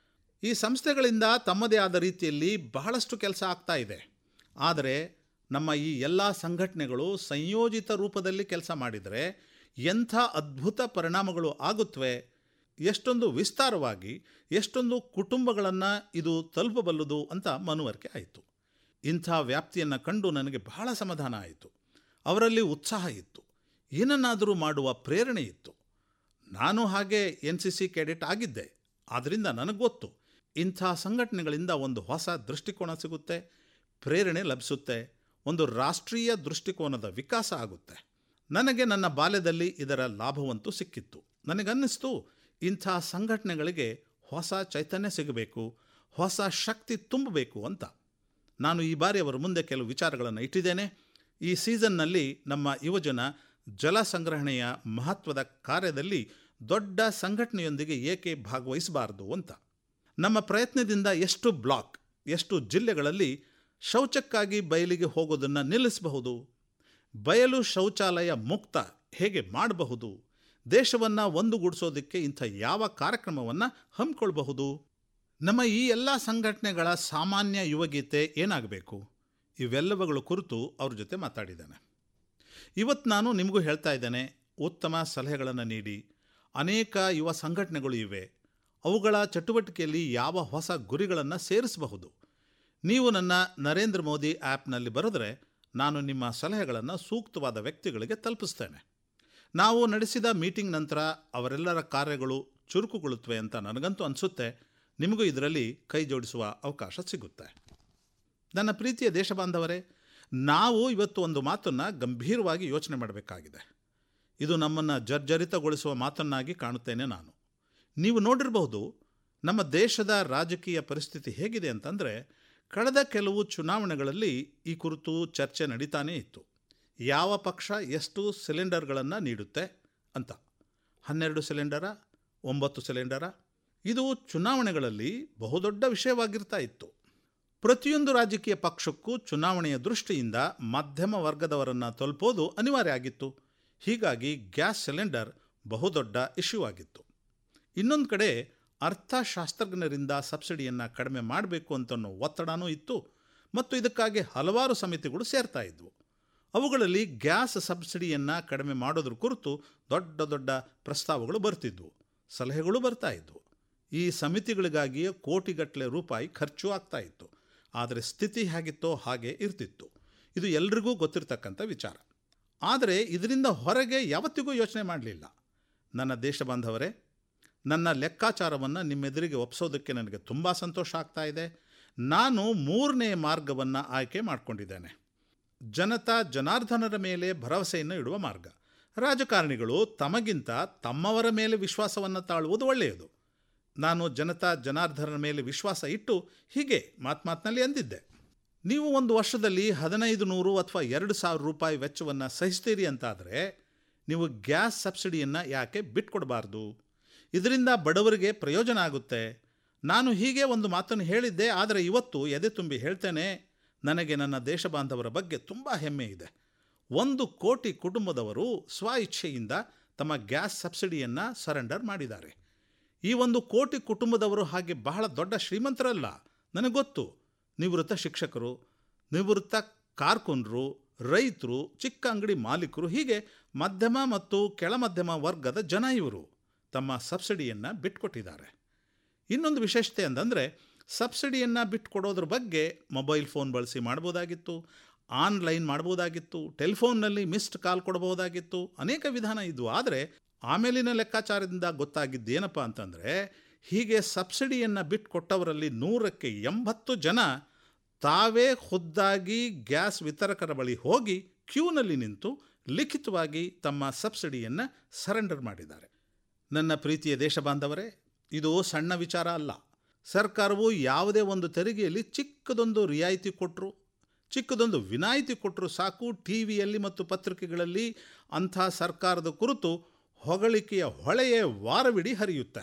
ಈ ಸಂಸ್ಥೆಗಳಿಂದ ತಮ್ಮದೇ ಆದ ರೀತಿಯಲ್ಲಿ ಬಹಳಷ್ಟು ಕೆಲಸ ಆಗ್ತಾ ಇದೆ. ಆದರೆ ನಮ್ಮ ಈ ಎಲ್ಲ ಸಂಘಟನೆಗಳು ಸಂಯೋಜಿತ ರೂಪದಲ್ಲಿ ಕೆಲಸ ಮಾಡಿದರೆ ಎಂಥ ಅದ್ಭುತ ಪರಿಣಾಮಗಳು ಆಗುತ್ತವೆ, ಎಷ್ಟೊಂದು ವಿಸ್ತಾರವಾಗಿ ಎಷ್ಟೊಂದು ಕುಟುಂಬಗಳನ್ನು ಇದು ತಲುಪಬಲ್ಲದು ಅಂತ ಮನವರಿಕೆ ಆಯಿತು. ಇಂಥ ವ್ಯಾಪ್ತಿಯನ್ನು ಕಂಡು ನನಗೆ ಬಹಳ ಸಮಾಧಾನ ಆಯಿತು. ಅವರಲ್ಲಿ ಉತ್ಸಾಹ ಇತ್ತು, ಏನನ್ನಾದರೂ ಮಾಡುವ ಪ್ರೇರಣೆ ಇತ್ತು. ನಾನು ಹಾಗೆ ಎನ್ ಸಿ ಸಿ ಕೆಡೆಟ್ ಆಗಿದ್ದೆ. ಆದ್ದರಿಂದ ನನಗೆ ಗೊತ್ತು, ಇಂಥ ಸಂಘಟನೆಗಳಿಂದ ಒಂದು ಹೊಸ ದೃಷ್ಟಿಕೋನ ಸಿಗುತ್ತೆ, ಪ್ರೇರಣೆ ಲಭಿಸುತ್ತೆ, ಒಂದು ರಾಷ್ಟ್ರೀಯ ದೃಷ್ಟಿಕೋನದ ವಿಕಾಸ ಆಗುತ್ತೆ. ನನಗೆ ನನ್ನ ಬಾಲ್ಯದಲ್ಲಿ ಇದರ ಲಾಭವಂತೂ ಸಿಕ್ಕಿತ್ತು. ನನಗನ್ನಿಸ್ತು, ಇಂಥ ಸಂಘಟನೆಗಳಿಗೆ ಹೊಸ ಚೈತನ್ಯ ಸಿಗಬೇಕು, ಹೊಸ ಶಕ್ತಿ ತುಂಬಬೇಕು ಅಂತ. ನಾನು ಈ ಬಾರಿ ಅವರ ಮುಂದೆ ಕೆಲವು ವಿಚಾರಗಳನ್ನು ಇಟ್ಟಿದ್ದೇನೆ. ಈ ಸೀಸನ್ನಲ್ಲಿ ನಮ್ಮ ಯುವಜನ ಜಲ ಸಂಗ್ರಹಣೆಯ ಮಹತ್ವದ ಕಾರ್ಯದಲ್ಲಿ ದೊಡ್ಡ ಸಂಘಟನೆಯೊಂದಿಗೆ ಏಕೆ ಭಾಗವಹಿಸಬಾರದು ಅಂತ. ನಮ್ಮ ಪ್ರಯತ್ನದಿಂದ ಎಷ್ಟು ಬ್ಲಾಕ್, ಎಷ್ಟು ಜಿಲ್ಲೆಗಳಲ್ಲಿ ಶೌಚಕ್ಕಾಗಿ ಬಯಲಿಗೆ ಹೋಗೋದನ್ನು ನಿಲ್ಲಿಸಬಹುದು, ಬಯಲು ಶೌಚಾಲಯ ಮುಕ್ತ ಹೇಗೆ ಮಾಡಬಹುದು, ದೇಶವನ್ನು ಒಂದುಗೂಡಿಸೋದಕ್ಕೆ ಇಂಥ ಯಾವ ಕಾರ್ಯಕ್ರಮವನ್ನು ಹಮ್ಮಿಕೊಳ್ಬಹುದು. ನಮ್ಮ ಈ ಎಲ್ಲ ಸಂಘಟನೆಗಳ ಸಾಮಾನ್ಯ ಯುವಗೀತೆ ಏನಾಗಬೇಕು, ಇವೆಲ್ಲವುಗಳ ಕುರಿತು ಅವ್ರ ಜೊತೆ ಮಾತಾಡಿದ್ದೇನೆ. ಇವತ್ತು ನಾನು ನಿಮಗೂ ಹೇಳ್ತಾ ಇದ್ದೇನೆ, ಉತ್ತಮ ಸಲಹೆಗಳನ್ನು ನೀಡಿ. ಅನೇಕ ಯುವ ಸಂಘಟನೆಗಳು ಇವೆ, ಅವುಗಳ ಚಟುವಟಿಕೆಯಲ್ಲಿ ಯಾವ ಹೊಸ ಗುರಿಗಳನ್ನು ಸೇರಿಸಬಹುದು. ನೀವು ನನ್ನ ನರೇಂದ್ರ ಮೋದಿ ಆ್ಯಪ್ನಲ್ಲಿ ಬರೆದರೆ ನಾನು ನಿಮ್ಮ ಸಲಹೆಗಳನ್ನು ಸೂಕ್ತವಾದ ವ್ಯಕ್ತಿಗಳಿಗೆ ತಲುಪಿಸ್ತೇನೆ. ನಾವು ನಡೆಸಿದ ಮೀಟಿಂಗ್ ನಂತರ ಅವರೆಲ್ಲರ ಕಾರ್ಯಗಳು ಚುರುಕುಗೊಳ್ಳುತ್ತವೆ ಅಂತ ನನಗಂತೂ ಅನಿಸುತ್ತೆ. ನಿಮಗೂ ಇದರಲ್ಲಿ ಕೈ ಜೋಡಿಸುವ ಅವಕಾಶ ಸಿಗುತ್ತೆ. ನನ್ನ ಪ್ರೀತಿಯ ದೇಶಬಾಂಧವರೇ, ನಾವು ಇವತ್ತು ಒಂದು ಮಾತನ್ನು ಗಂಭೀರವಾಗಿ ಯೋಚನೆ ಮಾಡಬೇಕಾಗಿದೆ. ಇದು ನಮ್ಮನ್ನು ಜರ್ಜರಿತಗೊಳಿಸುವ ಮಾತನ್ನಾಗಿ ಕಾಣುತ್ತೇನೆ ನಾನು. ನೀವು ನೋಡಿರಬಹುದು, ನಮ್ಮ ದೇಶದ ರಾಜಕೀಯ ಪರಿಸ್ಥಿತಿ ಹೇಗಿದೆ ಅಂತಂದರೆ, ಕಳೆದ ಕೆಲವು ಚುನಾವಣೆಗಳಲ್ಲಿ ಈ ಕುರಿತು ಚರ್ಚೆ ನಡೀತಾನೇ ಇತ್ತು. ಯಾವ ಪಕ್ಷ ಎಷ್ಟು ಸಿಲಿಂಡರ್ಗಳನ್ನು ನೀಡುತ್ತೆ ಅಂತ. ಹನ್ನೆರಡು ಸಿಲಿಂಡರ, ಒಂಬತ್ತು ಸಿಲಿಂಡರ, ಇದು ಚುನಾವಣೆಗಳಲ್ಲಿ ಬಹುದೊಡ್ಡ ವಿಷಯವಾಗಿರ್ತಾ ಇತ್ತು. ಪ್ರತಿಯೊಂದು ರಾಜಕೀಯ ಪಕ್ಷಕ್ಕೂ ಚುನಾವಣೆಯ ದೃಷ್ಟಿಯಿಂದ ಮಧ್ಯಮ ವರ್ಗದವರನ್ನು ತಲುಪೋದು ಅನಿವಾರ್ಯ ಆಗಿತ್ತು. ಹೀಗಾಗಿ ಗ್ಯಾಸ್ ಸಿಲಿಂಡರ್ ಬಹುದೊಡ್ಡ ಇಶ್ಯೂ ಆಗಿತ್ತು. ಇನ್ನೊಂದು ಕಡೆ ಅರ್ಥಶಾಸ್ತ್ರಜ್ಞರಿಂದ ಸಬ್ಸಿಡಿಯನ್ನು ಕಡಿಮೆ ಮಾಡಬೇಕು ಅಂತನೋ ಒತ್ತಡನೂ ಇತ್ತು ಮತ್ತು ಇದಕ್ಕಾಗಿ ಹಲವಾರು ಸಮಿತಿಗಳು ಸೇರ್ತಾ ಇದ್ವು. ಅವುಗಳಲ್ಲಿ ಗ್ಯಾಸ್ ಸಬ್ಸಿಡಿಯನ್ನು ಕಡಿಮೆ ಮಾಡೋದ್ರ ಕುರಿತು ದೊಡ್ಡ ದೊಡ್ಡ ಪ್ರಸ್ತಾವಗಳು ಬರ್ತಿದ್ವು, ಸಲಹೆಗಳು ಬರ್ತಾ ಇದ್ವು. ಈ ಸಮಿತಿಗಳಿಗಾಗಿಯೇ ಕೋಟಿಗಟ್ಟಲೆ ರೂಪಾಯಿ ಖರ್ಚು ಆಗ್ತಾ ಇತ್ತು. ಆದರೆ ಸ್ಥಿತಿ ಹೇಗಿತ್ತೋ ಹಾಗೆ ಇರ್ತಿತ್ತು. ಇದು ಎಲ್ರಿಗೂ ಗೊತ್ತಿರ್ತಕ್ಕಂಥ ವಿಚಾರ. ಆದರೆ ಇದರಿಂದ ಹೊರಗೆ ಯಾವತ್ತಿಗೂ ಯೋಚನೆ ಮಾಡಲಿಲ್ಲ. ನನ್ನ ದೇಶ ಬಾಂಧವರೇ, ನನ್ನ ಲೆಕ್ಕಾಚಾರವನ್ನು ನಿಮ್ಮೆದುರಿಗೆ ಒಪ್ಪಿಸೋದಕ್ಕೆ ನನಗೆ ತುಂಬ ಸಂತೋಷ ಆಗ್ತಾ ಇದೆ. ನಾನು ಮೂರನೇ ಮಾರ್ಗವನ್ನು ಆಯ್ಕೆ ಮಾಡಿಕೊಂಡಿದ್ದೇನೆ. ಜನತಾ ಜನಾರ್ದನರ ಮೇಲೆ ಭರವಸೆಯನ್ನು ಇಡುವ ಮಾರ್ಗ. ರಾಜಕಾರಣಿಗಳು ತಮಗಿಂತ ತಮ್ಮವರ ಮೇಲೆ ವಿಶ್ವಾಸವನ್ನು ತಾಳುವುದು ಒಳ್ಳೆಯದು. ನಾನು ಜನತಾ ಜನಾರ್ದನರ ಮೇಲೆ ವಿಶ್ವಾಸ ಇಟ್ಟು ಹೀಗೆ ಮಾತ್ಮಾತ್ನಲ್ಲಿ ಅಂದಿದ್ದೆ, ನೀವು ಒಂದು ವರ್ಷದಲ್ಲಿ ಹದಿನೈದು ನೂರು ಅಥವಾ ಎರಡು ಸಾವಿರ ರೂಪಾಯಿ ವೆಚ್ಚವನ್ನು ಸಹಿಸ್ತೀರಿ ಅಂತಾದರೆ ನೀವು ಗ್ಯಾಸ್ ಸಬ್ಸಿಡಿಯನ್ನು ಯಾಕೆ ಬಿಟ್ಕೊಡಬಾರ್ದು? ಇದರಿಂದ ಬಡವರಿಗೆ ಪ್ರಯೋಜನ ಆಗುತ್ತೆ. ನಾನು ಹೀಗೆ ಒಂದು ಮಾತನ್ನು ಹೇಳಿದ್ದೆ. ಆದರೆ ಇವತ್ತು ಎದೆ ತುಂಬಿ ಹೇಳ್ತೇನೆ, ನನಗೆ ನನ್ನ ದೇಶ ಬಾಂಧವರ ಬಗ್ಗೆ ತುಂಬ ಹೆಮ್ಮೆ ಇದೆ. ಒಂದು ಕೋಟಿ ಕುಟುಂಬದವರು ಸ್ವ ಇಚ್ಛೆಯಿಂದ ತಮ್ಮ ಗ್ಯಾಸ್ ಸಬ್ಸಿಡಿಯನ್ನು ಸರೆಂಡರ್ ಮಾಡಿದ್ದಾರೆ. ಈ ಒಂದು ಕೋಟಿ ಕುಟುಂಬದವರು ಹಾಗೆ ಬಹಳ ದೊಡ್ಡ ಶ್ರೀಮಂತರಲ್ಲ, ನನಗೆ ಗೊತ್ತು. ನಿವೃತ್ತ ಶಿಕ್ಷಕರು, ನಿವೃತ್ತ ಕಾರ್ಕುನರು, ರೈತರು, ಚಿಕ್ಕ ಅಂಗಡಿ ಮಾಲೀಕರು, ಹೀಗೆ ಮಧ್ಯಮ ಮತ್ತು ಕೆಳಮಧ್ಯಮ ವರ್ಗದ ಜನ ಇವರು ತಮ್ಮ ಸಬ್ಸಿಡಿಯನ್ನು ಬಿಟ್ಕೊಟ್ಟಿದ್ದಾರೆ. ಇನ್ನೊಂದು ವಿಶೇಷತೆ ಅಂತಂದರೆ, ಸಬ್ಸಿಡಿಯನ್ನು ಬಿಟ್ಕೊಡೋದ್ರ ಬಗ್ಗೆ ಮೊಬೈಲ್ ಫೋನ್ ಬಳಸಿ ಮಾಡ್ಬೋದಾಗಿತ್ತು, ಆನ್ಲೈನ್ ಮಾಡ್ಬೋದಾಗಿತ್ತು, ಟೆಲಿಫೋನ್ನಲ್ಲಿ ಮಿಸ್ಡ್ ಕಾಲ್ ಕೊಡ್ಬೋದಾಗಿತ್ತು, ಅನೇಕ ವಿಧಾನ ಇದ್ವು. ಆದರೆ ಆಮೇಲಿನ ಲೆಕ್ಕಾಚಾರದಿಂದ ಗೊತ್ತಾಗಿದ್ದೇನಪ್ಪ ಅಂತಂದರೆ, ಹೀಗೆ ಸಬ್ಸಿಡಿಯನ್ನು ಬಿಟ್ಕೊಟ್ಟವರಲ್ಲಿ ನೂರಕ್ಕೆ ಎಂಬತ್ತು ಜನ ತಾವೇ ಖುದ್ದಾಗಿ ಗ್ಯಾಸ್ ವಿತರಕರ ಬಳಿ ಹೋಗಿ ಕ್ಯೂನಲ್ಲಿ ನಿಂತು ಲಿಖಿತವಾಗಿ ತಮ್ಮ ಸಬ್ಸಿಡಿಯನ್ನು ಸರೆಂಡರ್ ಮಾಡಿದ್ದಾರೆ. ನನ್ನ ಪ್ರೀತಿಯ ದೇಶಬಾಂಧವರೇ, ಇದು ಸಣ್ಣ ವಿಚಾರ ಅಲ್ಲ. ಸರ್ಕಾರವು ಯಾವುದೇ ಒಂದು ತೆರಿಗೆಯಲ್ಲಿ ಚಿಕ್ಕದೊಂದು ರಿಯಾಯಿತಿ ಕೊಟ್ಟರು, ಚಿಕ್ಕದೊಂದು ವಿನಾಯಿತಿ ಕೊಟ್ಟರು ಸಾಕು, ಟಿ ವಿಯಲ್ಲಿ ಮತ್ತು ಪತ್ರಿಕೆಗಳಲ್ಲಿ ಅಂಥ ಸರ್ಕಾರದ ಕುರಿತು ಹೊಗಳಿಕೆಯ ಹೊಳೆಯೇ ವಾರವಿಡೀ ಹರಿಯುತ್ತೆ.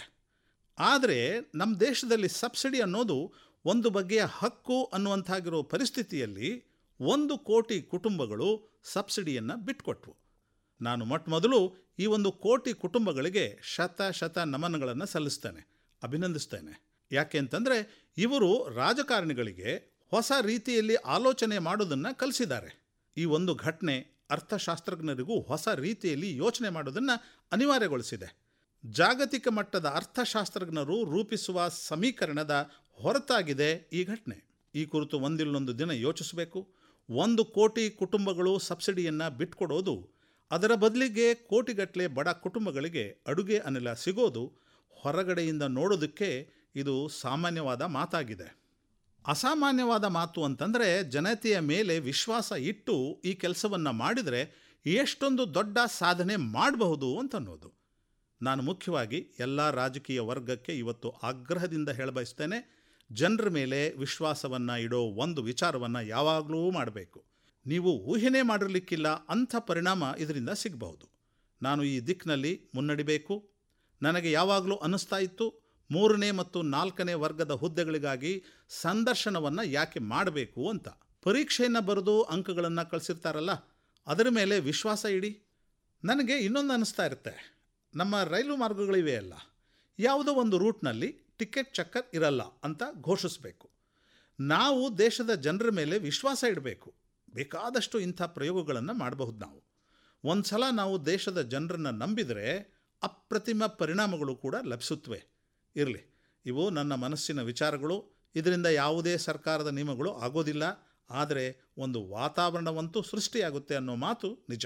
ಆದರೆ ನಮ್ಮ ದೇಶದಲ್ಲಿ ಸಬ್ಸಿಡಿ ಅನ್ನೋದು ಒಂದು ಬಗೆಯ ಹಕ್ಕು ಅನ್ನುವಂತಾಗಿರೋ ಪರಿಸ್ಥಿತಿಯಲ್ಲಿ ಒಂದು ಕೋಟಿ ಕುಟುಂಬಗಳು ಸಬ್ಸಿಡಿಯನ್ನು ಬಿಟ್ಟುಕೊಟ್ವು. ನಾನು ಮೊಟ್ಟ ಮೊದಲು ಈ ಒಂದು ಕೋಟಿ ಕುಟುಂಬಗಳಿಗೆ ಶತ ಶತ ನಮನಗಳನ್ನು ಸಲ್ಲಿಸ್ತೇನೆ, ಅಭಿನಂದಿಸ್ತೇನೆ. ಯಾಕೆ ಅಂತಂದರೆ ಇವರು ರಾಜಕಾರಣಿಗಳಿಗೆ ಹೊಸ ರೀತಿಯಲ್ಲಿ ಆಲೋಚನೆ ಮಾಡೋದನ್ನು ಕಲಿಸಿದ್ದಾರೆ. ಈ ಒಂದು ಘಟನೆ ಅರ್ಥಶಾಸ್ತ್ರಜ್ಞರಿಗೂ ಹೊಸ ರೀತಿಯಲ್ಲಿ ಯೋಚನೆ ಮಾಡೋದನ್ನು ಅನಿವಾರ್ಯಗೊಳಿಸಿದೆ. ಜಾಗತಿಕ ಮಟ್ಟದ ಅರ್ಥಶಾಸ್ತ್ರಜ್ಞರು ರೂಪಿಸುವ ಸಮೀಕರಣದ ಹೊರತಾಗಿದೆ ಈ ಘಟನೆ. ಈ ಕುರಿತು ಒಂದಿಲ್ಲೊಂದು ದಿನ ಯೋಚಿಸಬೇಕು. ಒಂದು ಕೋಟಿ ಕುಟುಂಬಗಳು ಸಬ್ಸಿಡಿಯನ್ನು ಬಿಟ್ಕೊಡೋದು, ಅದರ ಬದಲಿಗೆ ಕೋಟಿಗಟ್ಟಲೆ ಬಡ ಕುಟುಂಬಗಳಿಗೆ ಅಡುಗೆ ಅನಿಲ ಸಿಗೋದು ಹೊರಗಡೆಯಿಂದ ನೋಡೋದಕ್ಕೆ ಇದು ಸಾಮಾನ್ಯವಾದ ಮಾತಾಗಿದೆ. ಅಸಾಮಾನ್ಯವಾದ ಮಾತು ಅಂತಂದರೆ ಜನತೆಯ ಮೇಲೆ ವಿಶ್ವಾಸ ಇಟ್ಟು ಈ ಕೆಲಸವನ್ನು ಮಾಡಿದರೆ ಎಷ್ಟೊಂದು ದೊಡ್ಡ ಸಾಧನೆ ಮಾಡಬಹುದು ಅಂತನ್ನೋದು. ನಾನು ಮುಖ್ಯವಾಗಿ ಎಲ್ಲ ರಾಜಕೀಯ ವರ್ಗಕ್ಕೆ ಇವತ್ತು ಆಗ್ರಹದಿಂದ ಹೇಳಬಯಸ್ತೇನೆ, ಜನರ ಮೇಲೆ ವಿಶ್ವಾಸವನ್ನು ಇಡೋ ಒಂದು ವಿಚಾರವನ್ನು ಯಾವಾಗಲೂ ಮಾಡಬೇಕು. ನೀವು ಊಹೆನೇ ಮಾಡಿರಲಿಕ್ಕಿಲ್ಲ ಅಂಥ ಪರಿಣಾಮ ಇದರಿಂದ ಸಿಗಬಹುದು. ನಾನು ಈ ದಿಕ್ಕಿನಲ್ಲಿ ಮುನ್ನಡಿಬೇಕು. ನನಗೆ ಯಾವಾಗಲೂ ಅನ್ನಿಸ್ತಾ ಇತ್ತು, ಮೂರನೇ ಮತ್ತು ನಾಲ್ಕನೇ ವರ್ಗದ ಹುದ್ದೆಗಳಿಗಾಗಿ ಸಂದರ್ಶನವನ್ನು ಯಾಕೆ ಮಾಡಬೇಕು ಅಂತ. ಪರೀಕ್ಷೆಯನ್ನು ಬರೆದು ಅಂಕಗಳನ್ನು ಕಳಿಸಿರ್ತಾರಲ್ಲ, ಅದರ ಮೇಲೆ ವಿಶ್ವಾಸ ಇಡಿ. ನನಗೆ ಇನ್ನೊಂದು ಅನ್ನಿಸ್ತಾ ಇರುತ್ತೆ, ನಮ್ಮ ರೈಲು ಮಾರ್ಗಗಳಿವೆ ಅಲ್ಲ, ಯಾವುದೋ ಒಂದು ರೂಟ್ನಲ್ಲಿ ಟಿಕೆಟ್ ಚಕ್ಕರ್ ಇರಲ್ಲ ಅಂತ ಘೋಷಿಸಬೇಕು. ನಾವು ದೇಶದ ಜನರ ಮೇಲೆ ವಿಶ್ವಾಸ ಇಡಬೇಕು. ಬೇಕಾದಷ್ಟು ಇಂಥ ಪ್ರಯೋಗಗಳನ್ನು ಮಾಡಬಹುದು. ನಾವು ಒಂದು ಸಲ ನಾವು ದೇಶದ ಜನರನ್ನು ನಂಬಿದರೆ ಅಪ್ರತಿಮ ಪರಿಣಾಮಗಳು ಕೂಡ ಲಭಿಸುತ್ತವೆ. ಇರಲಿ, ಇವು ನನ್ನ ಮನಸ್ಸಿನ ವಿಚಾರಗಳು. ಇದರಿಂದ ಯಾವುದೇ ಸರ್ಕಾರದ ನಿಯಮಗಳು ಆಗೋದಿಲ್ಲ, ಆದರೆ ಒಂದು ವಾತಾವರಣವಂತೂ ಸೃಷ್ಟಿಯಾಗುತ್ತೆ ಅನ್ನೋ ಮಾತು ನಿಜ.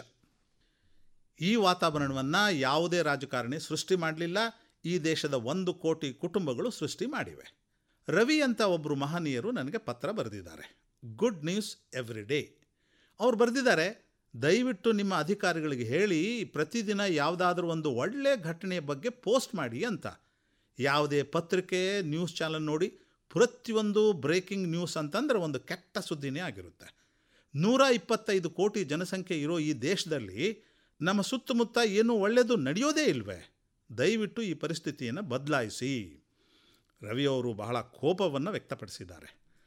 ಈ ವಾತಾವರಣವನ್ನು ಯಾವುದೇ ರಾಜಕಾರಣಿ ಸೃಷ್ಟಿ ಮಾಡಲಿಲ್ಲ, ಈ ದೇಶದ ಒಂದು ಕೋಟಿ ಕುಟುಂಬಗಳು ಸೃಷ್ಟಿ ಮಾಡಿವೆ. ರವಿ ಅಂತ ಒಬ್ಬರು ಮಹನೀಯರು ನನಗೆ ಪತ್ರ ಬರೆದಿದ್ದಾರೆ. Good news every day. ಅವ್ರು ಬರೆದಿದ್ದಾರೆ, ದಯವಿಟ್ಟು ನಿಮ್ಮ ಅಧಿಕಾರಿಗಳಿಗೆ ಹೇಳಿ ಪ್ರತಿದಿನ ಯಾವುದಾದ್ರೂ ಒಂದು ಒಳ್ಳೆಯ ಘಟನೆಯ ಬಗ್ಗೆ ಪೋಸ್ಟ್ ಮಾಡಿ ಅಂತ. ಯಾವುದೇ ಪತ್ರಿಕೆ, ನ್ಯೂಸ್ ಚಾನಲ್ ನೋಡಿ ಪ್ರತಿಯೊಂದು ಬ್ರೇಕಿಂಗ್ ನ್ಯೂಸ್ ಅಂತಂದರೆ ಒಂದು ಕೆಟ್ಟ ಸುದ್ದಿನೇ ಆಗಿರುತ್ತೆ. ನೂರ ಇಪ್ಪತ್ತೈದು ಕೋಟಿ ಜನಸಂಖ್ಯೆ ಇರೋ ಈ ದೇಶದಲ್ಲಿ ನಮ್ಮ ಸುತ್ತಮುತ್ತ ಏನೂ ಒಳ್ಳೆಯದು ನಡೆಯೋದೇ ಇಲ್ವೇ? ದಯವಿಟ್ಟು ಈ ಪರಿಸ್ಥಿತಿಯನ್ನು ಬದಲಾಯಿಸಿ. ರವಿಯವರು ಬಹಳ ಕೋಪವನ್ನು ವ್ಯಕ್ತಪಡಿಸಿದ್ದಾರೆ.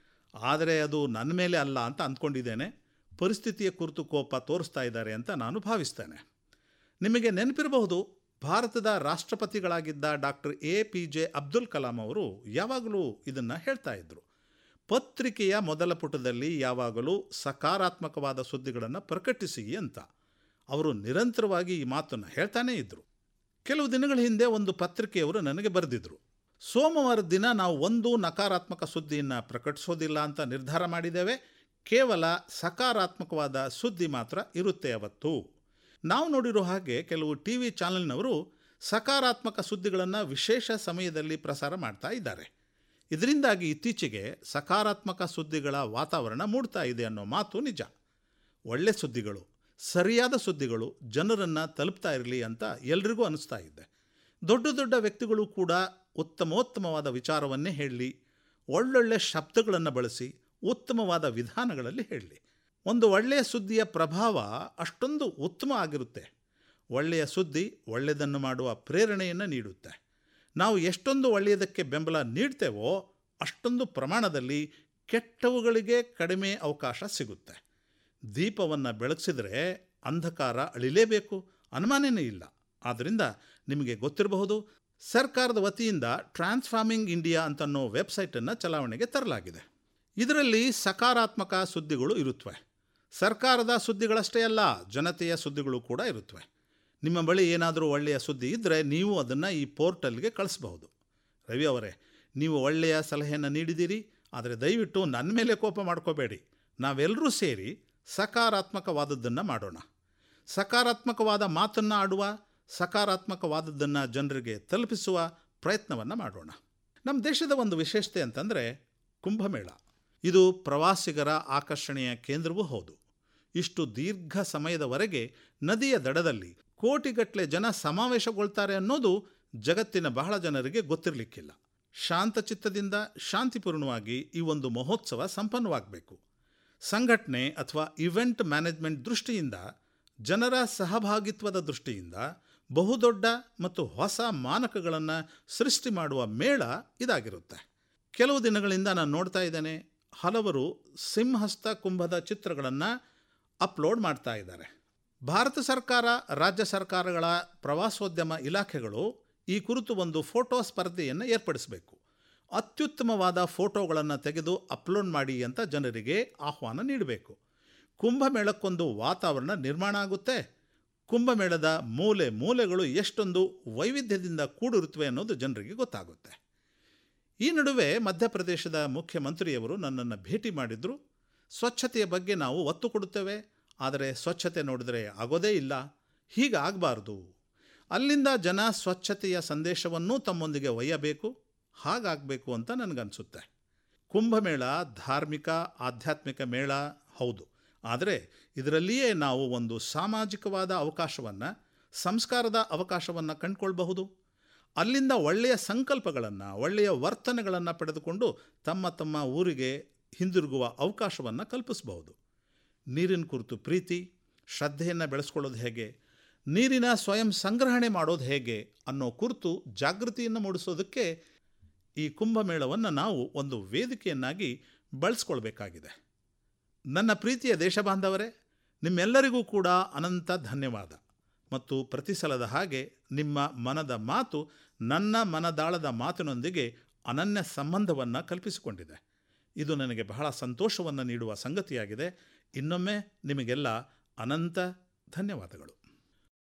ಆದರೆ ಅದು ನನ್ನ ಮೇಲೆ ಅಲ್ಲ ಅಂತ ಅಂದ್ಕೊಂಡಿದ್ದೇನೆ. ಪರಿಸ್ಥಿತಿಯ ಕುರಿತು ಕೋಪ ತೋರಿಸ್ತಾ ಇದ್ದಾರೆ ಅಂತ ನಾನು ಭಾವಿಸ್ತೇನೆ. ನಿಮಗೆ ನೆನಪಿರಬಹುದು, ಭಾರತದ ರಾಷ್ಟ್ರಪತಿಗಳಾಗಿದ್ದ doctor A P J Abdul Kalam ಅವರು ಯಾವಾಗಲೂ ಇದನ್ನು ಹೇಳ್ತಾ ಇದ್ದರು. ಪತ್ರಿಕೆಯ ಮೊದಲ ಪುಟದಲ್ಲಿ ಯಾವಾಗಲೂ ಸಕಾರಾತ್ಮಕವಾದ ಸುದ್ದಿಗಳನ್ನು ಪ್ರಕಟಿಸಿ ಅಂತ ಅವರು ನಿರಂತರವಾಗಿ ಈ ಮಾತನ್ನು ಹೇಳ್ತಾನೇ ಇದ್ದರು. ಕೆಲವು ದಿನಗಳ ಹಿಂದೆ ಒಂದು ಪತ್ರಿಕೆಯವರು ನನಗೆ ಬರೆದಿದ್ದರು, ಸೋಮವಾರದ ದಿನ ನಾವು ಒಂದು ನಕಾರಾತ್ಮಕ ಸುದ್ದಿಯನ್ನು ಪ್ರಕಟಿಸೋದಿಲ್ಲ ಅಂತ ನಿರ್ಧಾರ ಮಾಡಿದ್ದೇವೆ, ಕೇವಲ ಸಕಾರಾತ್ಮಕವಾದ ಸುದ್ದಿ ಮಾತ್ರ ಇರುತ್ತೆ ಅವತ್ತು. ನಾವು ನೋಡಿರೋ ಹಾಗೆ ಕೆಲವು ಟಿ ವಿ ಚಾನೆಲ್ನವರು ಸಕಾರಾತ್ಮಕ ಸುದ್ದಿಗಳನ್ನು ವಿಶೇಷ ಸಮಯದಲ್ಲಿ ಪ್ರಸಾರ ಮಾಡ್ತಾ ಇದ್ದಾರೆ. ಇದರಿಂದಾಗಿ ಇತ್ತೀಚೆಗೆ ಸಕಾರಾತ್ಮಕ ಸುದ್ದಿಗಳ ವಾತಾವರಣ ಮೂಡ್ತಾ ಇದೆ ಅನ್ನೋ ಮಾತು ನಿಜ. ಒಳ್ಳೆ ಸುದ್ದಿಗಳು, ಸರಿಯಾದ ಸುದ್ದಿಗಳು ಜನರನ್ನು ತಲುಪ್ತಾ ಇರಲಿ ಅಂತ ಎಲ್ರಿಗೂ ಅನ್ನಿಸ್ತಾ ಇದೆ. ದೊಡ್ಡ ದೊಡ್ಡ ವ್ಯಕ್ತಿಗಳು ಕೂಡ ಉತ್ತಮೋತ್ತಮವಾದ ವಿಚಾರವನ್ನೇ ಹೇಳಲಿ, ಒಳ್ಳೊಳ್ಳೆ ಶಬ್ದಗಳನ್ನು ಬಳಸಿ ಉತ್ತಮವಾದ ವಿಧಾನಗಳಲ್ಲಿ ಹೇಳಲಿ. ಒಂದು ಒಳ್ಳೆಯ ಸುದ್ದಿಯ ಪ್ರಭಾವ ಅಷ್ಟೊಂದು ಉತ್ತಮ ಆಗಿರುತ್ತೆ. ಒಳ್ಳೆಯ ಸುದ್ದಿ ಒಳ್ಳೆಯದನ್ನು ಮಾಡುವ ಪ್ರೇರಣೆಯನ್ನು ನೀಡುತ್ತೆ. ನಾವು ಎಷ್ಟೊಂದು ಒಳ್ಳೆಯದಕ್ಕೆ ಬೆಂಬಲ ನೀಡ್ತೇವೋ ಅಷ್ಟೊಂದು ಪ್ರಮಾಣದಲ್ಲಿ ಕೆಟ್ಟವುಗಳಿಗೆ ಕಡಿಮೆ ಅವಕಾಶ ಸಿಗುತ್ತೆ. ದೀಪವನ್ನು ಬೆಳಗಿಸಿದರೆ ಅಂಧಕಾರ ಅಳಿಲೇಬೇಕು, ಅನುಮಾನನೇ ಇಲ್ಲ. ಆದ್ದರಿಂದ ನಿಮಗೆ ಗೊತ್ತಿರಬಹುದು, ಸರ್ಕಾರದ ವತಿಯಿಂದ ಟ್ರಾನ್ಸ್ಫಾರ್ಮಿಂಗ್ ಇಂಡಿಯಾ ಅಂತನ್ನೋ ವೆಬ್ಸೈಟನ್ನು ಚಲಾವಣೆಗೆ ತರಲಾಗಿದೆ. ಇದರಲ್ಲಿ ಸಕಾರಾತ್ಮಕ ಸುದ್ದಿಗಳು ಇರುತ್ತವೆ. ಸರ್ಕಾರದ ಸುದ್ದಿಗಳಷ್ಟೇ ಅಲ್ಲ, ಜನತೆಯ ಸುದ್ದಿಗಳು ಕೂಡ ಇರುತ್ತವೆ. ನಿಮ್ಮ ಬಳಿ ಏನಾದರೂ ಒಳ್ಳೆಯ ಸುದ್ದಿ ಇದ್ದರೆ ನೀವು ಅದನ್ನು ಈ ಪೋರ್ಟಲ್ಗೆ ಕಳಿಸ್ಬಹುದು. ರವಿ ಅವರೇ, ನೀವು ಒಳ್ಳೆಯ ಸಲಹೆಯನ್ನು ನೀಡಿದ್ದೀರಿ, ಆದರೆ ದಯವಿಟ್ಟು ನನ್ನ ಮೇಲೆ ಕೋಪ ಮಾಡ್ಕೋಬೇಡಿ. ನಾವೆಲ್ಲರೂ ಸೇರಿ ಸಕಾರಾತ್ಮಕವಾದದ್ದನ್ನು ಮಾಡೋಣ. ಸಕಾರಾತ್ಮಕವಾದ ಮಾತನ್ನು ಆಡುವ, ಸಕಾರಾತ್ಮಕವಾದದ್ದನ್ನು ಜನರಿಗೆ ತಲುಪಿಸುವ ಪ್ರಯತ್ನವನ್ನು ಮಾಡೋಣ. ನಮ್ಮ ದೇಶದ ಒಂದು ವಿಶೇಷತೆ ಅಂತಂದರೆ ಕುಂಭಮೇಳ. ಇದು ಪ್ರವಾಸಿಗರ ಆಕರ್ಷಣೆಯ ಕೇಂದ್ರವೂ ಹೌದು. ಇಷ್ಟು ದೀರ್ಘ ಸಮಯದವರೆಗೆ ನದಿಯ ದಡದಲ್ಲಿ ಕೋಟಿಗಟ್ಟಲೆ ಜನ ಸಮಾವೇಶಗೊಳ್ತಾರೆ ಅನ್ನೋದು ಜಗತ್ತಿನ ಬಹಳ ಜನರಿಗೆ ಗೊತ್ತಿರಲಿಕ್ಕಿಲ್ಲ. ಶಾಂತಚಿತ್ತದಿಂದ ಶಾಂತಿಪೂರ್ಣವಾಗಿ ಈ ಒಂದು ಮಹೋತ್ಸವ ಸಂಪನ್ನವಾಗಬೇಕು. ಸಂಘಟನೆ ಅಥವಾ ಇವೆಂಟ್ ಮ್ಯಾನೇಜ್ಮೆಂಟ್ ದೃಷ್ಟಿಯಿಂದ, ಜನರ ಸಹಭಾಗಿತ್ವದ ದೃಷ್ಟಿಯಿಂದ ಬಹುದೊಡ್ಡ ಮತ್ತು ಹೊಸ ಮಾನಕಗಳನ್ನು ಸೃಷ್ಟಿ ಮಾಡುವ ಮೇಳ ಇದಾಗಿರುತ್ತೆ. ಕೆಲವು ದಿನಗಳಿಂದ ನಾನು ನೋಡ್ತಾ ಇದ್ದೇನೆ, ಹಲವರು ಸಿಂಹಸ್ಥ ಕುಂಭದ ಚಿತ್ರಗಳನ್ನು ಅಪ್ಲೋಡ್ ಮಾಡ್ತಾ ಇದ್ದಾರೆ. ಭಾರತ ಸರ್ಕಾರ, ರಾಜ್ಯ ಸರ್ಕಾರಗಳ ಪ್ರವಾಸೋದ್ಯಮ ಇಲಾಖೆಗಳು ಈ ಕುರಿತು ಒಂದು ಫೋಟೋ ಸ್ಪರ್ಧೆಯನ್ನು ಏರ್ಪಡಿಸಬೇಕು. ಅತ್ಯುತ್ತಮವಾದ ಫೋಟೋಗಳನ್ನು ತೆಗೆದು ಅಪ್ಲೋಡ್ ಮಾಡಿ ಅಂತ ಜನರಿಗೆ ಆಹ್ವಾನ ನೀಡಬೇಕು. ಕುಂಭಮೇಳಕ್ಕೊಂದು ವಾತಾವರಣ ನಿರ್ಮಾಣ ಆಗುತ್ತೆ. ಕುಂಭಮೇಳದ ಮೂಲೆ ಮೂಲೆಗಳು ಎಷ್ಟೊಂದು ವೈವಿಧ್ಯದಿಂದ ಕೂಡಿರುತ್ತವೆ ಅನ್ನೋದು ಜನರಿಗೆ ಗೊತ್ತಾಗುತ್ತೆ. ಈ ನಡುವೆ ಮಧ್ಯಪ್ರದೇಶದ ಮುಖ್ಯಮಂತ್ರಿಯವರು ನನ್ನನ್ನು ಭೇಟಿ ಮಾಡಿದ್ರು. ಸ್ವಚ್ಛತೆಯ ಬಗ್ಗೆ ನಾವು ಒತ್ತು ಕೊಡುತ್ತೇವೆ, ಆದರೆ ಸ್ವಚ್ಛತೆ ನೋಡಿದರೆ ಆಗೋದೇ ಇಲ್ಲ, ಹೀಗಾಗಬಾರ್ದು. ಅಲ್ಲಿಂದ ಜನ ಸ್ವಚ್ಛತೆಯ ಸಂದೇಶವನ್ನೂ ತಮ್ಮೊಂದಿಗೆ ಒಯ್ಯಬೇಕು, ಹಾಗಾಗಬೇಕು ಅಂತ ನನಗನ್ಸುತ್ತೆ. ಕುಂಭಮೇಳ ಧಾರ್ಮಿಕ ಆಧ್ಯಾತ್ಮಿಕ ಮೇಳ ಹೌದು, ಆದರೆ ಇದರಲ್ಲಿಯೇ ನಾವು ಒಂದು ಸಾಮಾಜಿಕವಾದ ಅವಕಾಶವನ್ನು, ಸಂಸ್ಕಾರದ ಅವಕಾಶವನ್ನು ಕಂಡುಕೊಳ್ಬಹುದು. ಅಲ್ಲಿಂದ ಒಳ್ಳೆಯ ಸಂಕಲ್ಪಗಳನ್ನು, ಒಳ್ಳೆಯ ವರ್ತನೆಗಳನ್ನು ಪಡೆದುಕೊಂಡು ತಮ್ಮ ತಮ್ಮ ಊರಿಗೆ ಹಿಂದಿರುಗುವ ಅವಕಾಶವನ್ನು ಕಲ್ಪಿಸಬಹುದು. ನೀರಿನ ಕುರಿತು ಪ್ರೀತಿ, ಶ್ರದ್ಧೆಯನ್ನು ಬೆಳೆಸ್ಕೊಳ್ಳೋದು ಹೇಗೆ, ನೀರಿನ ಸ್ವಯಂ ಸಂಗ್ರಹಣೆ ಮಾಡೋದು ಹೇಗೆ ಅನ್ನೋ ಕುರಿತು ಜಾಗೃತಿಯನ್ನು ಮೂಡಿಸೋದಕ್ಕೆ ಈ ಕುಂಭಮೇಳವನ್ನು ನಾವು ಒಂದು ವೇದಿಕೆಯನ್ನಾಗಿ ಬಳಸ್ಕೊಳ್ಬೇಕಾಗಿದೆ. ನನ್ನ ಪ್ರೀತಿಯ ದೇಶಬಾಂಧವರೇ, ನಿಮ್ಮೆಲ್ಲರಿಗೂ ಕೂಡ ಅನಂತ ಧನ್ಯವಾದ. ಮತ್ತು ಪ್ರತಿ ಸಲದ ಹಾಗೆ ನಿಮ್ಮ ಮನದ ಮಾತು ನನ್ನ ಮನದಾಳದ ಮಾತಿನೊಂದಿಗೆ ಅನನ್ಯ ಸಂಬಂಧವನ್ನು ಕಲ್ಪಿಸಿಕೊಂಡಿದೆ. ಇದು ನನಗೆ ಬಹಳ ಸಂತೋಷವನ್ನು ನೀಡುವ ಸಂಗತಿಯಾಗಿದೆ. ಇನ್ನೊಮ್ಮೆ ನಿಮಗೆಲ್ಲ ಅನಂತ ಧನ್ಯವಾದಗಳು.